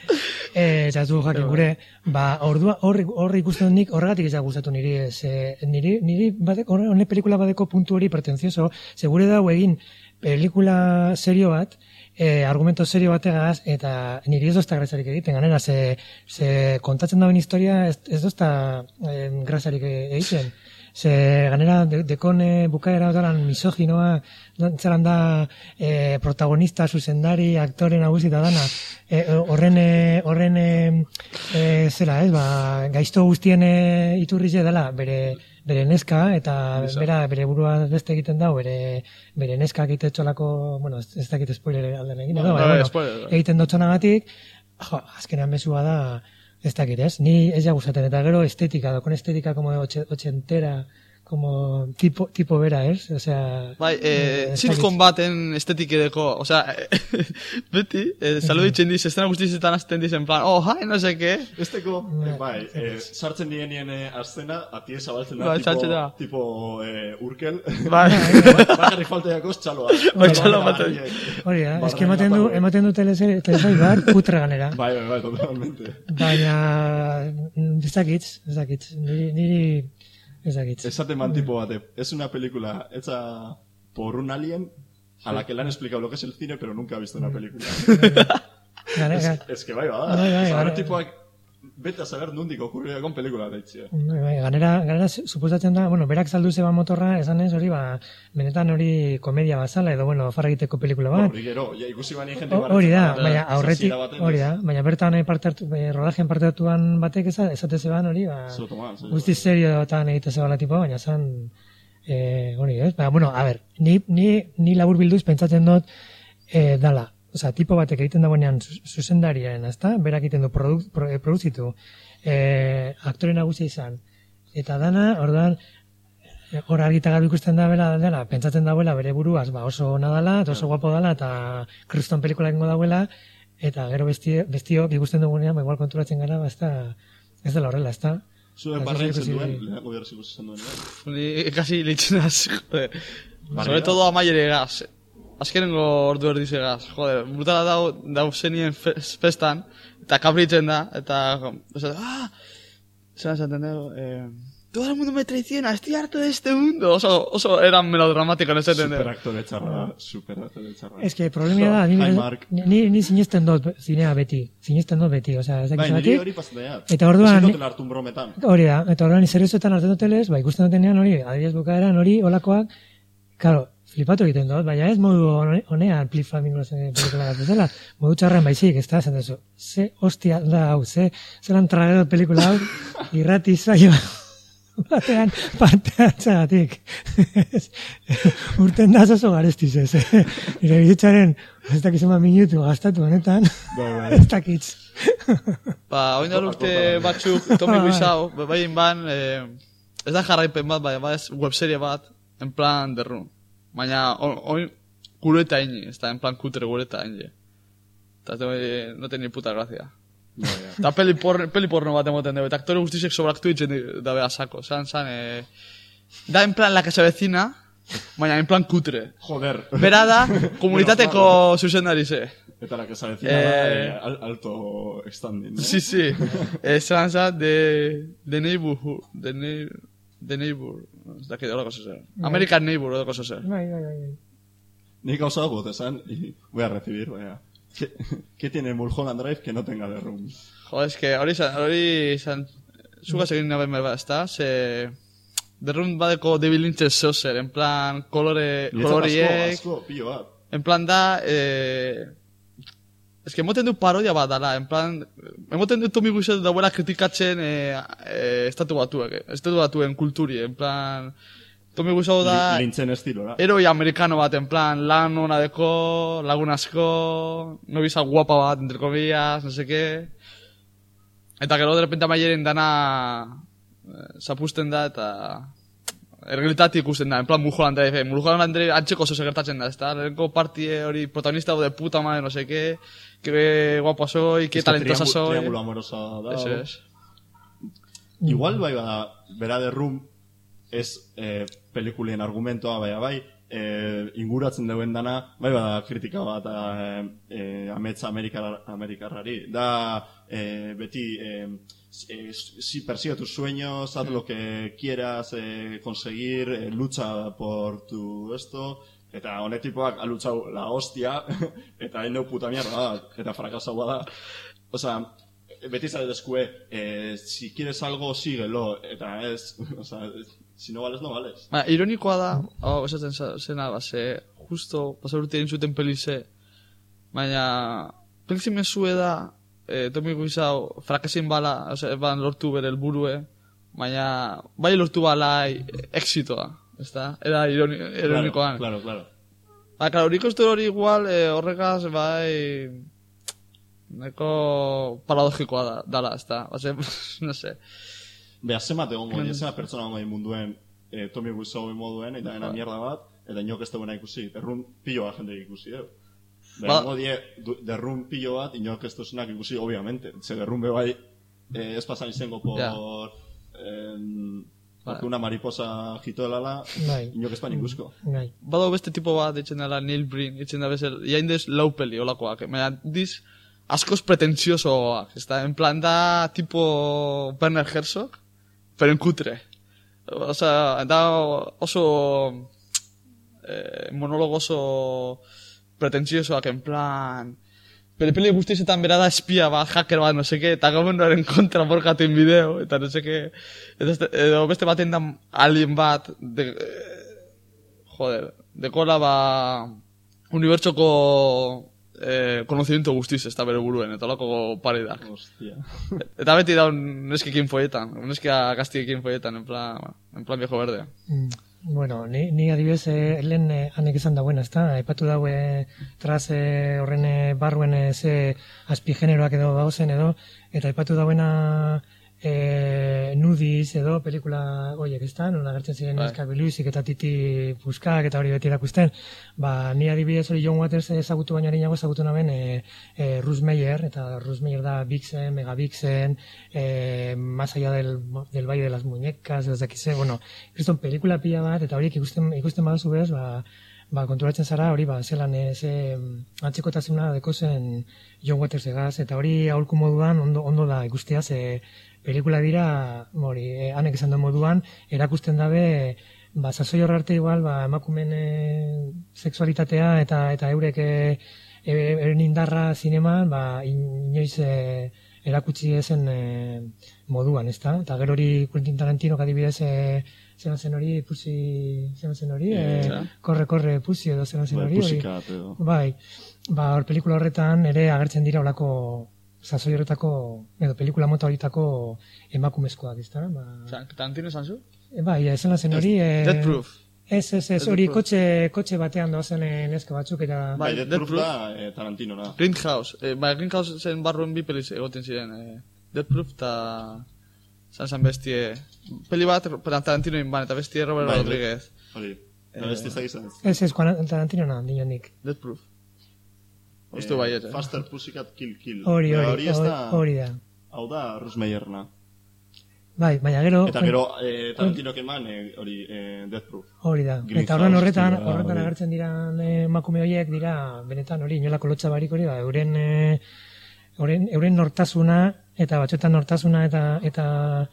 ez du jakin gure, ba, ordua, horri ikusten nik, horregatik ez da gustatu niri, ez, niri, niri, badeko, honek pelikula badeko puntu hori pretenzioso, segure dago egin pelikula serio bat, Eh, argumento serio bategaz, eta niri ez dozta grazarik egiten, ganera, ze, ze kontatzen dauen historia ez, ez dozta eh, grazarik egiten. Ze ganera, de, dekon eh, bukaera otaran misoginoa, zelan da eh, protagonista, zuzendari, aktore nagusi eta dana, horren, eh, horren eh, eh, zera, ez, ba, gaizto guztien eh, iturrize dela, bere, bere neska, eta Eso. bera, bere burua beste egiten dau, bere, bere neska egite txolako, bueno, ez, ez dakit spoiler alden egin, no, no, no, bueno, spoiler, egiten dotxonagatik, jo, azkenean mesua da, ez dakit, ez? Ni ez ja gustaten, eta gero estetika, dokon estetika como ochentera, como tipo, tipo bera, ez? O sea... Bai, eh, sitcom baten estetikideko, o sea, beti, eh, saluditzen diz, estena guztizetan azten diz, en plan, oh, hai, no sé qué. Esteko, eh, bai, eh, sartzen dienien eh, aztena, atie zabaltzen da, bai, tipo, da. tipo eh, urkel. Bai. Bakarrik falteakoz txaloa. Bai, txaloa baten. Hori da, es que ematen du, ematen du telesai bat, putre ganera. Bai, bai, bai, totalmente. Baina, ez dakitz, ez dakitz, niri... niri Esaten man tipo bate, es una película hecha por un alien a la que le han explicado lo que es el cine, pero nunca ha visto una película. es, es que bai, bada. Bai, bai, bai, tipoak, bete a saber nundik okurria con pelikula da itxia. Bai, ganera, ganera, suposatzen da, bueno, berak saldu zeba motorra, esan ez hori, ba, benetan hori komedia bazala, edo, bueno, farra egiteko pelikula bat. Hori gero, ja, ikusi bani jente barretzen. Hori da, baina, aurretik, hori da, baina bertan parte hartu, rodajean parte hartuan batek esate zeban hori, ba, guzti serioetan egite zebala tipo, baina zan, hori, ez? Baina, bueno, a ber, ni, ni, ni labur bilduz pentsatzen dut, eh, dala, Osa, tipo batek egiten dagoenean zuzendariaren, ezta? Berak egiten du produ, pro, e, produzitu, e, aktore nagusia izan. Eta dana, orduan, hor argita garbi ikusten da bela, dela, pentsatzen dauela bere buruaz, ba, oso ona dala, eta oso guapo dala, eta kriston pelikula egingo dauela, eta gero bestio, bestiok ikusten dugunean, ba, igual konturatzen gara, ba, ez da, ez dela horrela, ez da? Zuen barra itzen duen, lehenako behar ikusten duen. Ni, kasi litxinaz, joder. Sobre todo amaiere gaz. Azkenengo ordu erdize gaz, joder, brutala dau, dau zenien festan, eta kapritzen da, eta, o sea, ah, zelan esaten dugu, eh, todo el mundo me traiciona, estoy harto de este mundo, oso, oso eran melodramático, no esaten dugu. Superaktore txarra, superaktore txarra. Es que problemia da, ni, ni, ni sinesten dut zinea beti, sinesten dut beti, o sea, ez dakiz bati. Bai, niri hori pasatzen da, eta orduan, ezin hartu brometan. Hori da, eta orduan izeriozetan hartzen dutelez, ba, ikusten dutenean hori, adibidez bukaeran hori, olakoak, claro, flipatu egiten dut, baina ez modu hone- honean Plip Flamingos pelikula bat bezala, modu txarren baizik, ez da, esan duzu, ze hostia da hau, ze, zelan tragedot pelikula hau, irrati zaio batean parte hartzagatik. Urten da oso garestiz ez, eh? Nire bizitzaren, ez dakizema minutu gastatu honetan, ez dakitz. Ba, oin da urte batzuk, Tommy Wiseau, bai ban, eh, ez da jarraipen bat, bai, bai, ez webserie bat, en plan The Room. Baina, oin, gureta ini, ez da, en plan kutre gureta ini. Eta, eh, no tenía puta gracia. Eta peli, porno, peli porno bat emoten dugu, eta aktore guztizek sobraktu ditzen dabe asako. Zan, zan, eh, da en plan la que se avecina, baina en plan kutre. Joder. Bera da, komunitateko zuzendari ze. Eta la que se avecina Eh, da, eh, al- alto extending, eh? Sí, sí. Eh, zan, zan, de, de neighborhood, de, ne, de neighbor, ez dakit, hola cosa zer. American Neighbor, hola cosa zer. Bai, bai, bai. Nik gauza dago, esan, y voy a recibir, vaya. ¿Qué, ¿Qué tiene Mulholland Drive que no tenga The Room? Jo, es que hori zan, hori zan, zugaz egin nabe meba, ez da, ze, The Room badeko David Lynch zozer, en plan, kolore, koloriek, Asko, asko, pilo bat. en plan da, eh, es que emoten du parodia bat dala, en plan, emoten du Tommy Wiseau dauela kritikatzen eh, eh, estatu batuak, eh, estatu batuen kulturi, en plan, Tommy Wiseau da, Li- Lintzen estilora. heroi amerikano bat, en plan, lan ona deko, lagun asko, nobisa guapa bat, entre comillas, no sé qué. Eta gero, de repente amaieren dana eh, zapusten da, eta errealitatea ikusten da, en plan Mulholland Drive, eh, Mulholland Drive antxeko oso gertatzen da, ez da, lehenko partie hori protagonista de puta madre, no sé qué, que guapa soy, que Este talentosa triangu- soy. Triangulo amorosa da. Eso es. Igual bai bada, bera The Room, ez eh, pelikulien argumentoa, bai, bai, eh, inguratzen duen dana, bai bada kritika bat eh, eh, ametsa Amerikar, Amerikarrari. Da, eh, beti, eh, eh, si persigue tus sueños, haz lo que quieras eh, conseguir, eh, lucha por tu esto, eta honetipoak ha luchau la hostia, eta hain deu puta mierda da, eta frakasaua da. Osea, beti zare deskue, eh, si quieres algo, síguelo, eta ez, osea, si no vales, no vales. Ba, ironikoa da, hau esaten za- zena, ba, ze, justo, pasa urte egin zuten pelize, baina, pelize mezue da, eh, Tommy Wiseau, frakasin bala, ose, ban lortu bere helburue, baina, bai lortu bala exitoa, ez da? Era ironi, ironikoan. Claro, claro, claro. Ba, claro, nik uste hori igual, eh, horregaz, bai, neko paradogikoa da, dala, ez da? Ose, no sé. Beha, zemat egongo, mm. zema pertsona egongo munduen eh, Tommy Wiseau moduen, eta dena mierda bat, eta inok ez duena ikusi. Derrun pilo bat jende ikusi, eh? Ba- Beha, die, du- derrun pilo bat, inok ez duzunak ikusi, obviamente. Ze derrun be bai, eh, ez pasan izango por... Ja. em, Vale. porque una mariposa jito delala, Bai. inok ez pan ikusko. Bai. Badago beste tipo bat, ditzen dela Neil Breen, ditzen da bezel, jaindez lau peli olakoak, baina diz askoz pretentziosoak, ez da, en plan da tipo Werner Herzog, pero en kutre. O sea, da oso eh, monologo oso pretentziosoak, en plan, peli-peli guztiezetan bera da espia bat, hacker bat, no seke, eta gobernuaren kontra borkaten bideo, eta no seke, eta, edo beste baten da alien bat, de, joder, dekola ba, unibertsoko eh, conocimiento guztiz ez da bere buruen, eta olako paredak. Hostia. Eta beti da un neskekin foietan, un neskia gaztiekin foietan, en plan, en plan viejo verde. Mm. Bueno, ni, ni adibidez, eh, lehen eh, hanek izan dauen, ezta? Aipatu daue traz eh, horren eh, barruen eh, ze azpigeneroak edo dauzen edo, eta aipatu dauena eh, nudiz edo pelikula goiek, ezta? Non agertzen ziren Bai. neska biluizik eta titi puskak eta hori beti erakusten. Ba, ni adibidez hori John Waters ezagutu baina harinago ezagutu naben eh, eh, Russ Meyer, eta Russ Meyer da Vixen, Mega Vixen, eh, más allá del, del Valle de las Muñecas, ez dakize, bueno, kriston pelikula pila bat, eta horiek ikusten, ikusten baduzu bez, ba, ba, konturatzen zara hori, ba, zelan, eh, ze mm, antzekotasuna deko zen John Waters egaz, eta hori aholku moduan ondo, ondo da ikustea, ze pelikula dira, hori, eh, hanek esan duen moduan, erakusten dabe, ba, sasoi horre arte igual, ba, emakumen eh, sexualitatea eta eta eurek eh, e, euren indarra zineman, ba, inoiz eh, erakutsi ezen eh, moduan, ezta? Eta gero hori Quentin Tarantinok adibidez eh, zelan zen hori, pusi, zelan zen hori, Eh, eh, korre, korre, pusi edo zelan zen Bai, hori. hori. Pussycat edo. Bai, ba, hor pelikula horretan ere agertzen dira olako sasoi horretako, edo pelikula mota horietako emakumezkoak, ezta? Ba, Tarantino esan zu? e, bai, zelan zen hori... Eh, Death Proof. Ez, ez, ez, hori kotxe, kotxe batean doazen eh, neska batzuk eta... Bai, Bai, Death Death Proof Proof. da eh, Tarantino na. Grindhouse. Eh, bai, Grindhouse zen barruen bi peliz egoten ziren. Eh, Death Proof eta... Zan zen bestie... Peli bat, Tarantino inban, eta bestie Robert Bai, Rodriguez. Hori. Eta beste ez da izan. Ez, ez, Tarantino na, dinonik. Death Proof. Uste bai, ez, eh? Faster Pussycat Kill Kill. Hori, Baina hori, ez da, hori da. hau da Russ Meyerna. Bai, baina gero... Eta gero eh, Tarantino keman eh, hori eh, Death Proof. Hori da. Greenhouse, Eta horren horretan, dira, horretan hori. agertzen dira emakume horiek dira, benetan hori, inolako lotxa barik hori, ba, euren, eh, euren, euren nortasuna, eta batxotan nortasuna, eta, eta,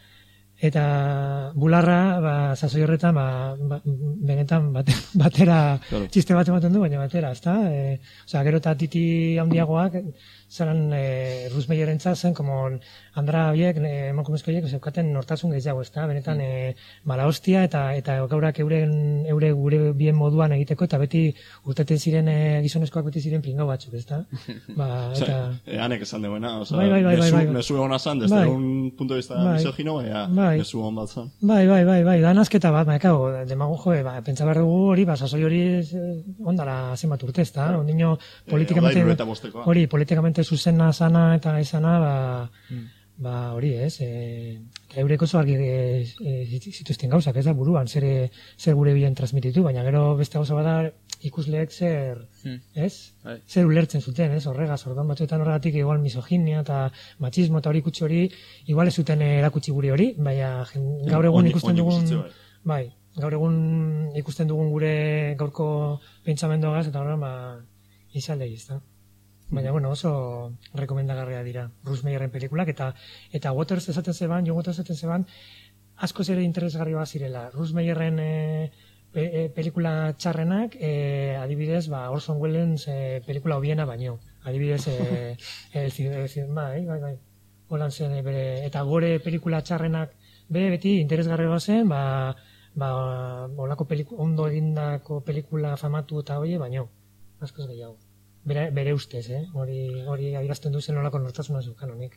eta bularra, ba, sasoi horretan, ba, ba, benetan bate, batera, Claro. txiste bat ematen du, baina batera, ezta? E, osea, gero eta titi handiagoak, zelan e, Russ Meyerentza zen, como Andra horiek, e, emakumezko horiek, zeukaten nortasun gehiago, ezta? Benetan, e, mala hostia, eta, eta gaurak euren, eure gure bien moduan egiteko, eta beti urteten ziren, e, gizonezkoak beti ziren pringau batzuk, ezta? Ba, eta... Eh, hanek esan deuena, oza, Bai, bai, bai, mesu, bai, bai. mesu egona zan, desde Bai. un punto de vista Bai. misogino, ea, Bai. mesu egon bat zan. Bai, bai, bai, bai, da nazketa bat, baina, kago, demago, joe, ba, pentsa behar dugu hori, ba, sasoi hori eh, ondara zenbat urte, ezta? Ondino, politikamente, hau da hirurogeita bostekoa. hori, politikamente zuzena sana eta izana, ba, ba, hori, ez, e, eta eureko oso argi e, e, zituzten gauzak, ez da, buruan, zer, zer gure bilen transmititu, baina gero beste gauza bada ikusleek zer, Hmm. ez? Bai. Zer ulertzen zuten, ez? Horregaz, orduan batzuetan horregatik igual misoginia eta machismo eta hori kutsi hori, igual ez zuten erakutsi gure hori, baina jen- gaur egun Oin- ikusten oin dugun, ikusitze bai. bai, gaur egun ikusten dugun gure gaurko pentsamenduagaz, eta horren, ba, izaldegi, ez da? Baina, bueno, oso rekomendagarria dira Russ Meyerren pelikulak, eta eta Waters esaten zeban, John Waters esaten zeban, askoz ere interesgarri bat zirela. Russ Meyerren e, pe, e, pelikula txarrenak, e, adibidez, ba, Orson Welles e, pelikula hobiena baino. Adibidez, e, el, el, el, bai, bai, bai. Holan zen, e, bere, eta gore pelikula txarrenak, be, beti interesgarri bat zen, ba, ba, olako peliku, ondo egindako pelikula famatu eta hoie, baino, askoz gehiago. Bere, bere ustez, eh? Hori, hori adierazten duzen olako nortasuna zukan honik.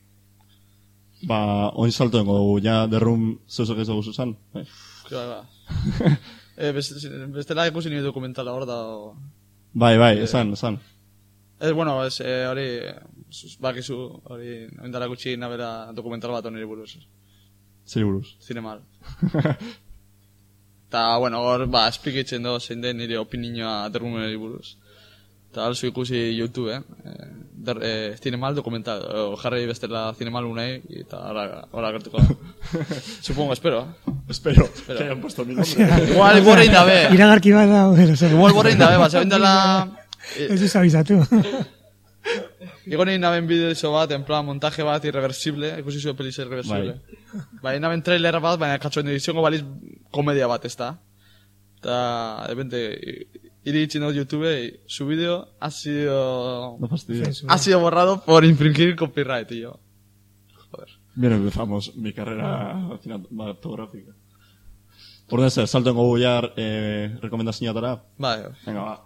Ba, oin salto dengo dugu, ja, derrum zeuzak ez dugu zuzan. Bai. Que bai, ba. eh, beste, bestela ikusi nire dokumentala hor da... O... Bai, bai, esan, esan. Ez, bueno, ez, eh, hori... sus- Bakizu, hori... Oindala gutxi nabera dokumental bat oniri buruz. Zeri buruz. Zinemal. Eta, bueno, hor, ba, esplikitzen do, zein den nire opinioa derrumeneri buruz. Eta alzu ikusi YouTube, eh? Der, eh, Cinemal dokumental, o jarri bestela Cinemal unai, eta ahora, ahora gertuko da. Supongo, espero. Espero, que hayan puesto mi nombre. Igual borrein dabe. Iragarki bat da, pero zer. Igual borrein dabe, bat, zaben dela... Ez duz abizatu. Igo nire naben bideo bat, en plan montaje bat irreversible, ikusi zuen peliz irreversible. Bai, naben trailer bat, baina katxoen ediziongo baliz komedia bat, ez da. Eta, de repente, iritsi no YouTube y su vídeo ha sido... No fastidies. Ha sido borrado por infringir copyright, y yo... Joder. Bien, empezamos mi carrera cinematográfica. Por eso, salto en gogu ya eh, rekomendazioatara. Vale. Venga, va.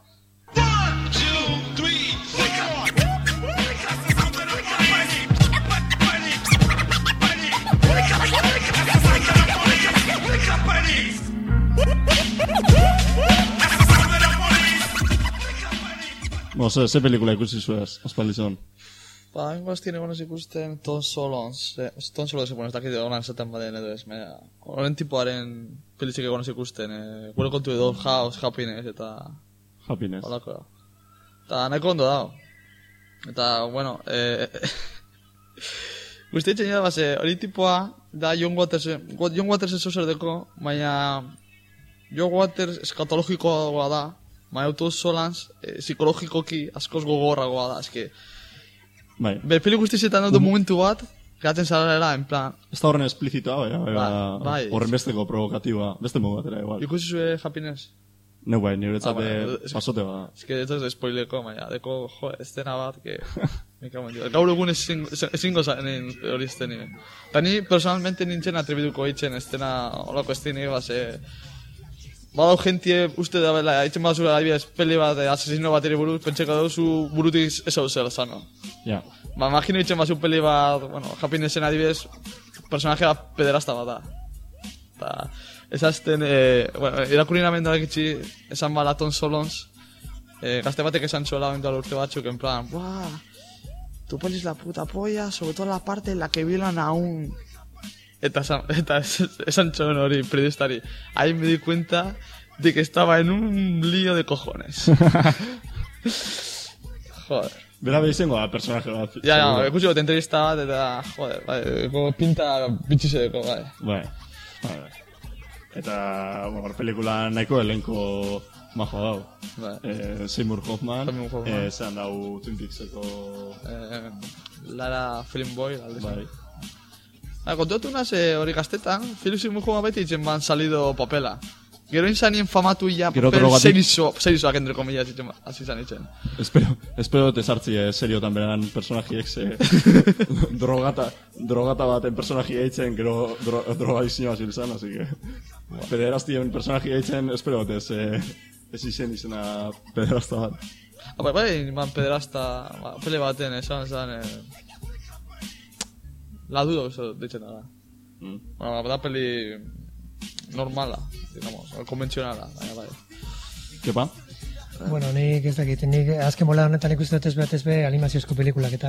No, ze, ze pelikula ikusi zuez, ospaldizon. Ba, hengo ez tiene gonos ikusten Tom Solons. Eh, Tom Solons, bueno, ez dakit honan esaten baden edo ez. Baina, horren tipoaren pelizik egonos ikusten. Eh, Welcome to the Dollhouse, Happiness, eta... Happiness. Holako. Eta nahiko ondo dago. Eta, bueno, eh... Guzti etxen da, base, hori tipoa da John Waters, John Waters ez oserdeko, baina John Waters eskatologikoa da, baina Tom Solons eh, psikologikoki askoz gogorragoa da, eske... Bai. Be, peli guztietan dut momentu bat, geratzen zarela, en plan... Ez da horren esplizitoa, bai, bai, Ba- bai. horren besteko provokatiboa, beste modu batera igual. Ikusi zue Happiness? Ne bai, niretzat Ah, bueno, es- pasote bada. Es que esto es spoileko, baina, deko, jo, estena bat, que... me cago en Dios. Gaur egun ezin- ezingo zanen hori esteni. Eta ni, personalmente, nintzen atrebiduko eitzen estena, olako esteni, base... Badau gentie uste da bela, eitzen badazura adibidez peli bat, eh, asesino bat ere buruz, pentseko dauzu burutik ez hau zer zano. Ja. Ba, imagino eitzen bazu peli bat, bueno, Happinesen adibidez, personajea pederasta bat da. Eta, ezazten, eh, bueno, irakurri namen da ekitzi, esan bala Tom Solons, eh, gazte batek esan zuela bentuala urte batzuk, en plan, buah, tu peli es la puta polla, sobre todo la parte en la que violan a un... Eta esan, eta es- esan txon hori, periodistari, ahí me di cuenta de que estaba en un lío de cojones. Joder. Bera behizengo da personaje bat. Ja, ja, seguro. ikusi bat entrevista bat, eta, joder, bai, eko pinta bitxizedeko, bai. Bai. Bai. Eta, bueno, pelikula nahiko elenko majo dau. Bai. Eh, Seymour Hoffman, Seymour Hoffman. eh, zean dau Twin Peakseko... Eh, Lara Film Boy, alde zen. Bai. Ah, kontuatu naz, eh, hori gaztetan, Philip Seymour Hoffman beti itzen ban salido papela. Gero inzanien famatu ya Gero papel drogatik- serizo, serizoak entre comillas itzen hasi izan itzen. Espero, espero te sartzi eh, seriotan beran personajiek ze drogata, drogata baten personajia eitzen, gero dro, drogadizioa zilzan, así que pederastien personajia eitzen, espero ez, eh, ez izen izena pederasta bat. Ah, bai, bai, man pederasta, ba, pele baten, esan, esan, eh, la dudo, eso, ditzen da. Mm. Bueno, da peli normala, digamos, konbentzionala, baina bai. Kepa? Bueno, nik ez dakit, nik azken bola honetan ikusi dut ez behatez be animaziozko pelikulak eta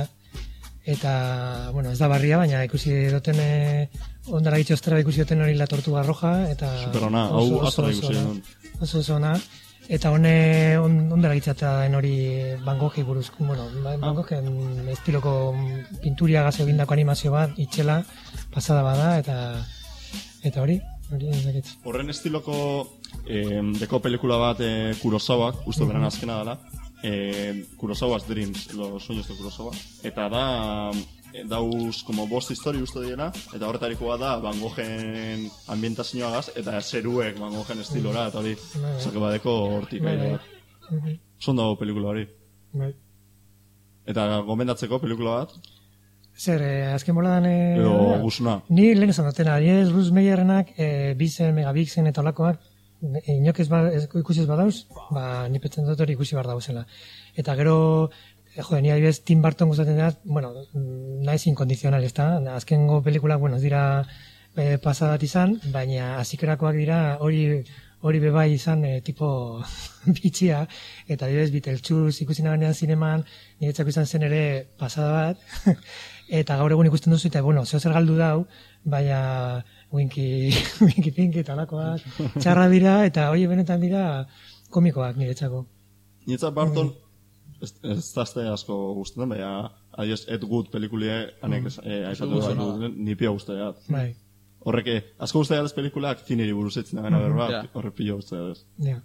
eta, bueno, ez da barria, baina ikusi duten eh, ondara gitxe ostera ikusi duten hori La Tortuga Roja eta Superona, hau oso- oso- astra oso ikusi ona. duen. Oso oso ona. Eta hone on, ondara gitzatzen hori Van Goghi buruz, bueno, Van Goghen estiloko pinturia gazo egindako animazio bat, itxela, pasada bada, eta eta hori, hori ez dakit. Horren estiloko eh, deko pelikula bat eh, Kurosawak, uste beran azkena dela, eh, Kurosawa's Dreams, los sueños de Kurosawa, eta da eh, dauz como bost histori uste diena, eta horretarikoa da Van Goghen ambientazioagaz, eta zeruek Van Goghen estilora, eta hori, Bai. zake badeko hortik Bai, aire bai. bat. Mhm. Son dago pelikula hori. Bai. Eta gomendatzeko pelikula bat, Zer, eh, azken boladan... Eh, edo ah, guzuna. Ni lehen esan dutena, adibidez Bruce Mayerrenak, eh, Bizen, Megabixen eta olakoak, eh, inok ez, ba, ez ikusi ez badauz, ba, ni petzen dut hori ikusi behar dauzela. Eta gero, eh, jode, ni adibidez Tim Burton gustatzen da, bueno, mm, naiz inkondicional, ez da? Azkengo pelikulak, bueno, ez dira eh, pasadat izan, baina azikerakoak dira hori hori bebai izan eh, tipo bitxia, eta adibidez Beetlejuice ikusi nabanean zineman, niretzako izan zen ere pasada bat, eta gaur egun ikusten duzu, eta bueno, zeo zer galdu dau, baina winky, winky pinky eta alakoak, txarra dira, eta hori benetan dira komikoak niretzako. Nietzat Barton, ez, ez dazte asko gustatzen, baina adiez Ed Wood pelikulie, anek ez, eh, aipatu Oso da, guzona. ni pia guzteat. Bai, Horrek, eh, asko guzteat ez pelikulak zineri buruz etzen da gana berba, Ja. horrek pila guzteat ez. ja.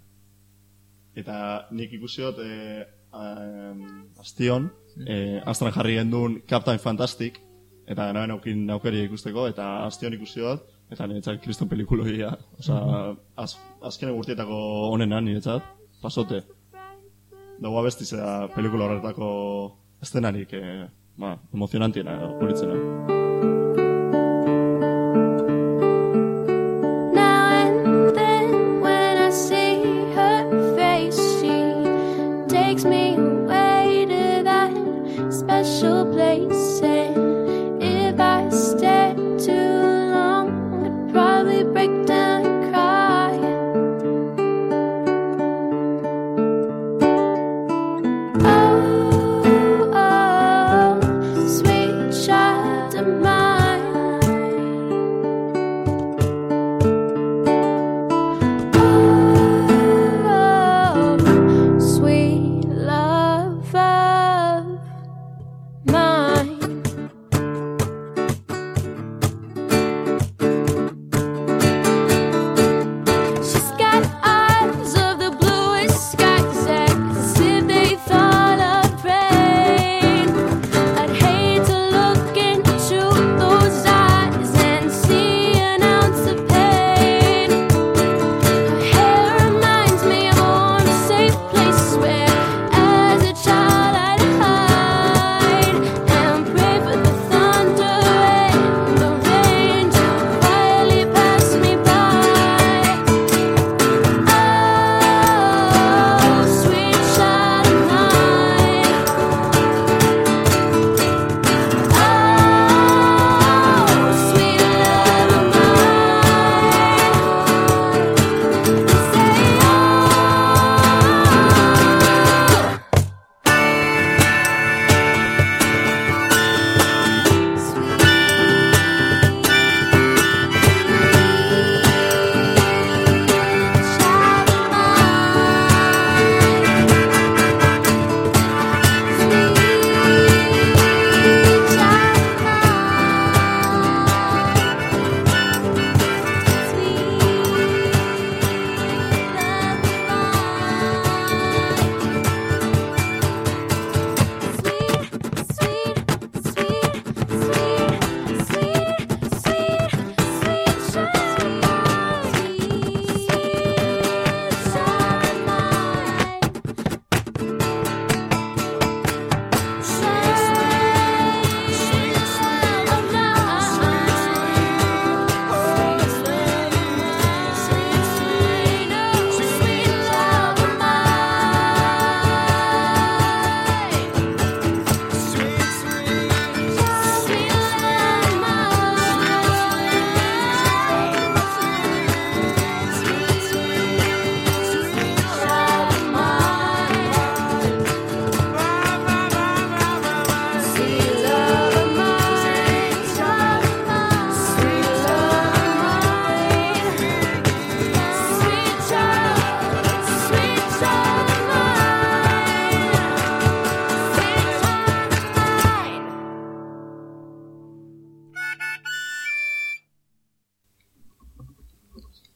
Eta nik ikusiot, eh, um, astion, eh, astran jarri gendun Captain Fantastic, eta nahen aukin aukeri ikusteko, eta astion ikusiot, eta niretzat kriston pelikuloia, oza, az, azkene gurtietako onena niretzat, pasote. Dagoa bestiz da pelikula horretako estenarik, eh, ba, emozionantiena edo, politzena. Now and then when I see her face, she takes me away to that special place. And if I stay too long, I'd probably break down and cry. Oh, oh, sweet child of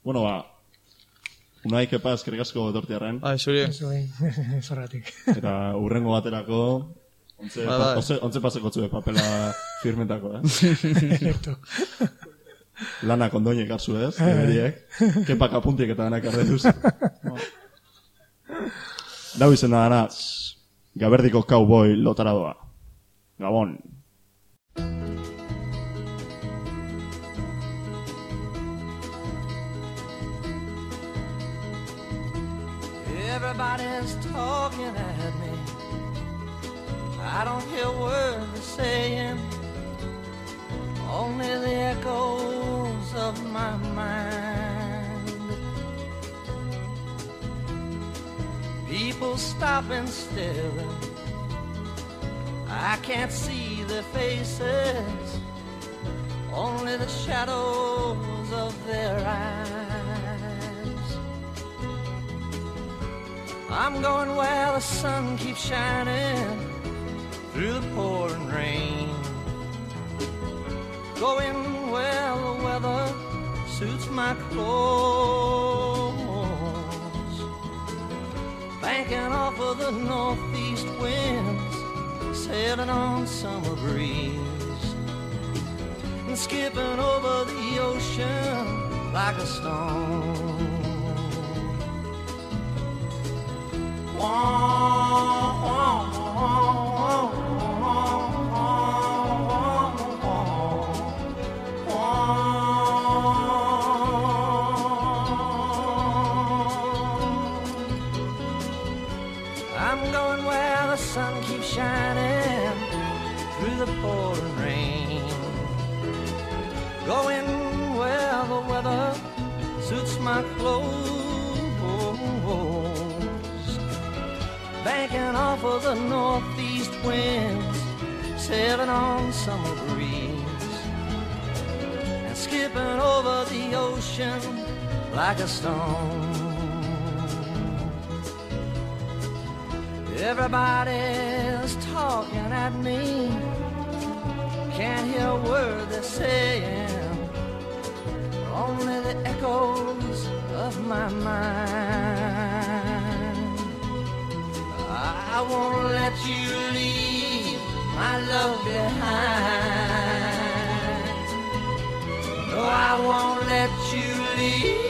Bueno, ba, unai kepa eskerrik asko etortiarren. Bai, zuri. Zuri, zorratik. Eta urrengo baterako, ontze, Bai, pa, bai. ontze, ontze paseko zue papela firmetako, eh? Perfecto. Lanak ondoin ekarzu ez, eberiek. Kepak apuntiek eta denak ardetuz. Dau izena dana, Gaberdiko cowboy lotaradoa. Gabon. Everybody's talking at me. I don't hear words they're saying, only the echoes of my mind. People stop and stare. I can't see their faces, only the shadows of their eyes. I'm going where the sun keeps shining through the pouring rain, going where the weather suits my clothes, banking off of the northeast winds, sailing on summer breeze, and skipping over the ocean like a stone. Wah, wah, wah, I'm going where the sun keeps shining through the pouring rain, going where the weather suits my clothes, banking off of the northeast winds, sailing on summer breeze, and skipping over the ocean like a stone. Everybody's talking at me, can't hear a word they're saying, only the echoes of my mind. I won't let you leave my love behind. No, I won't let you leave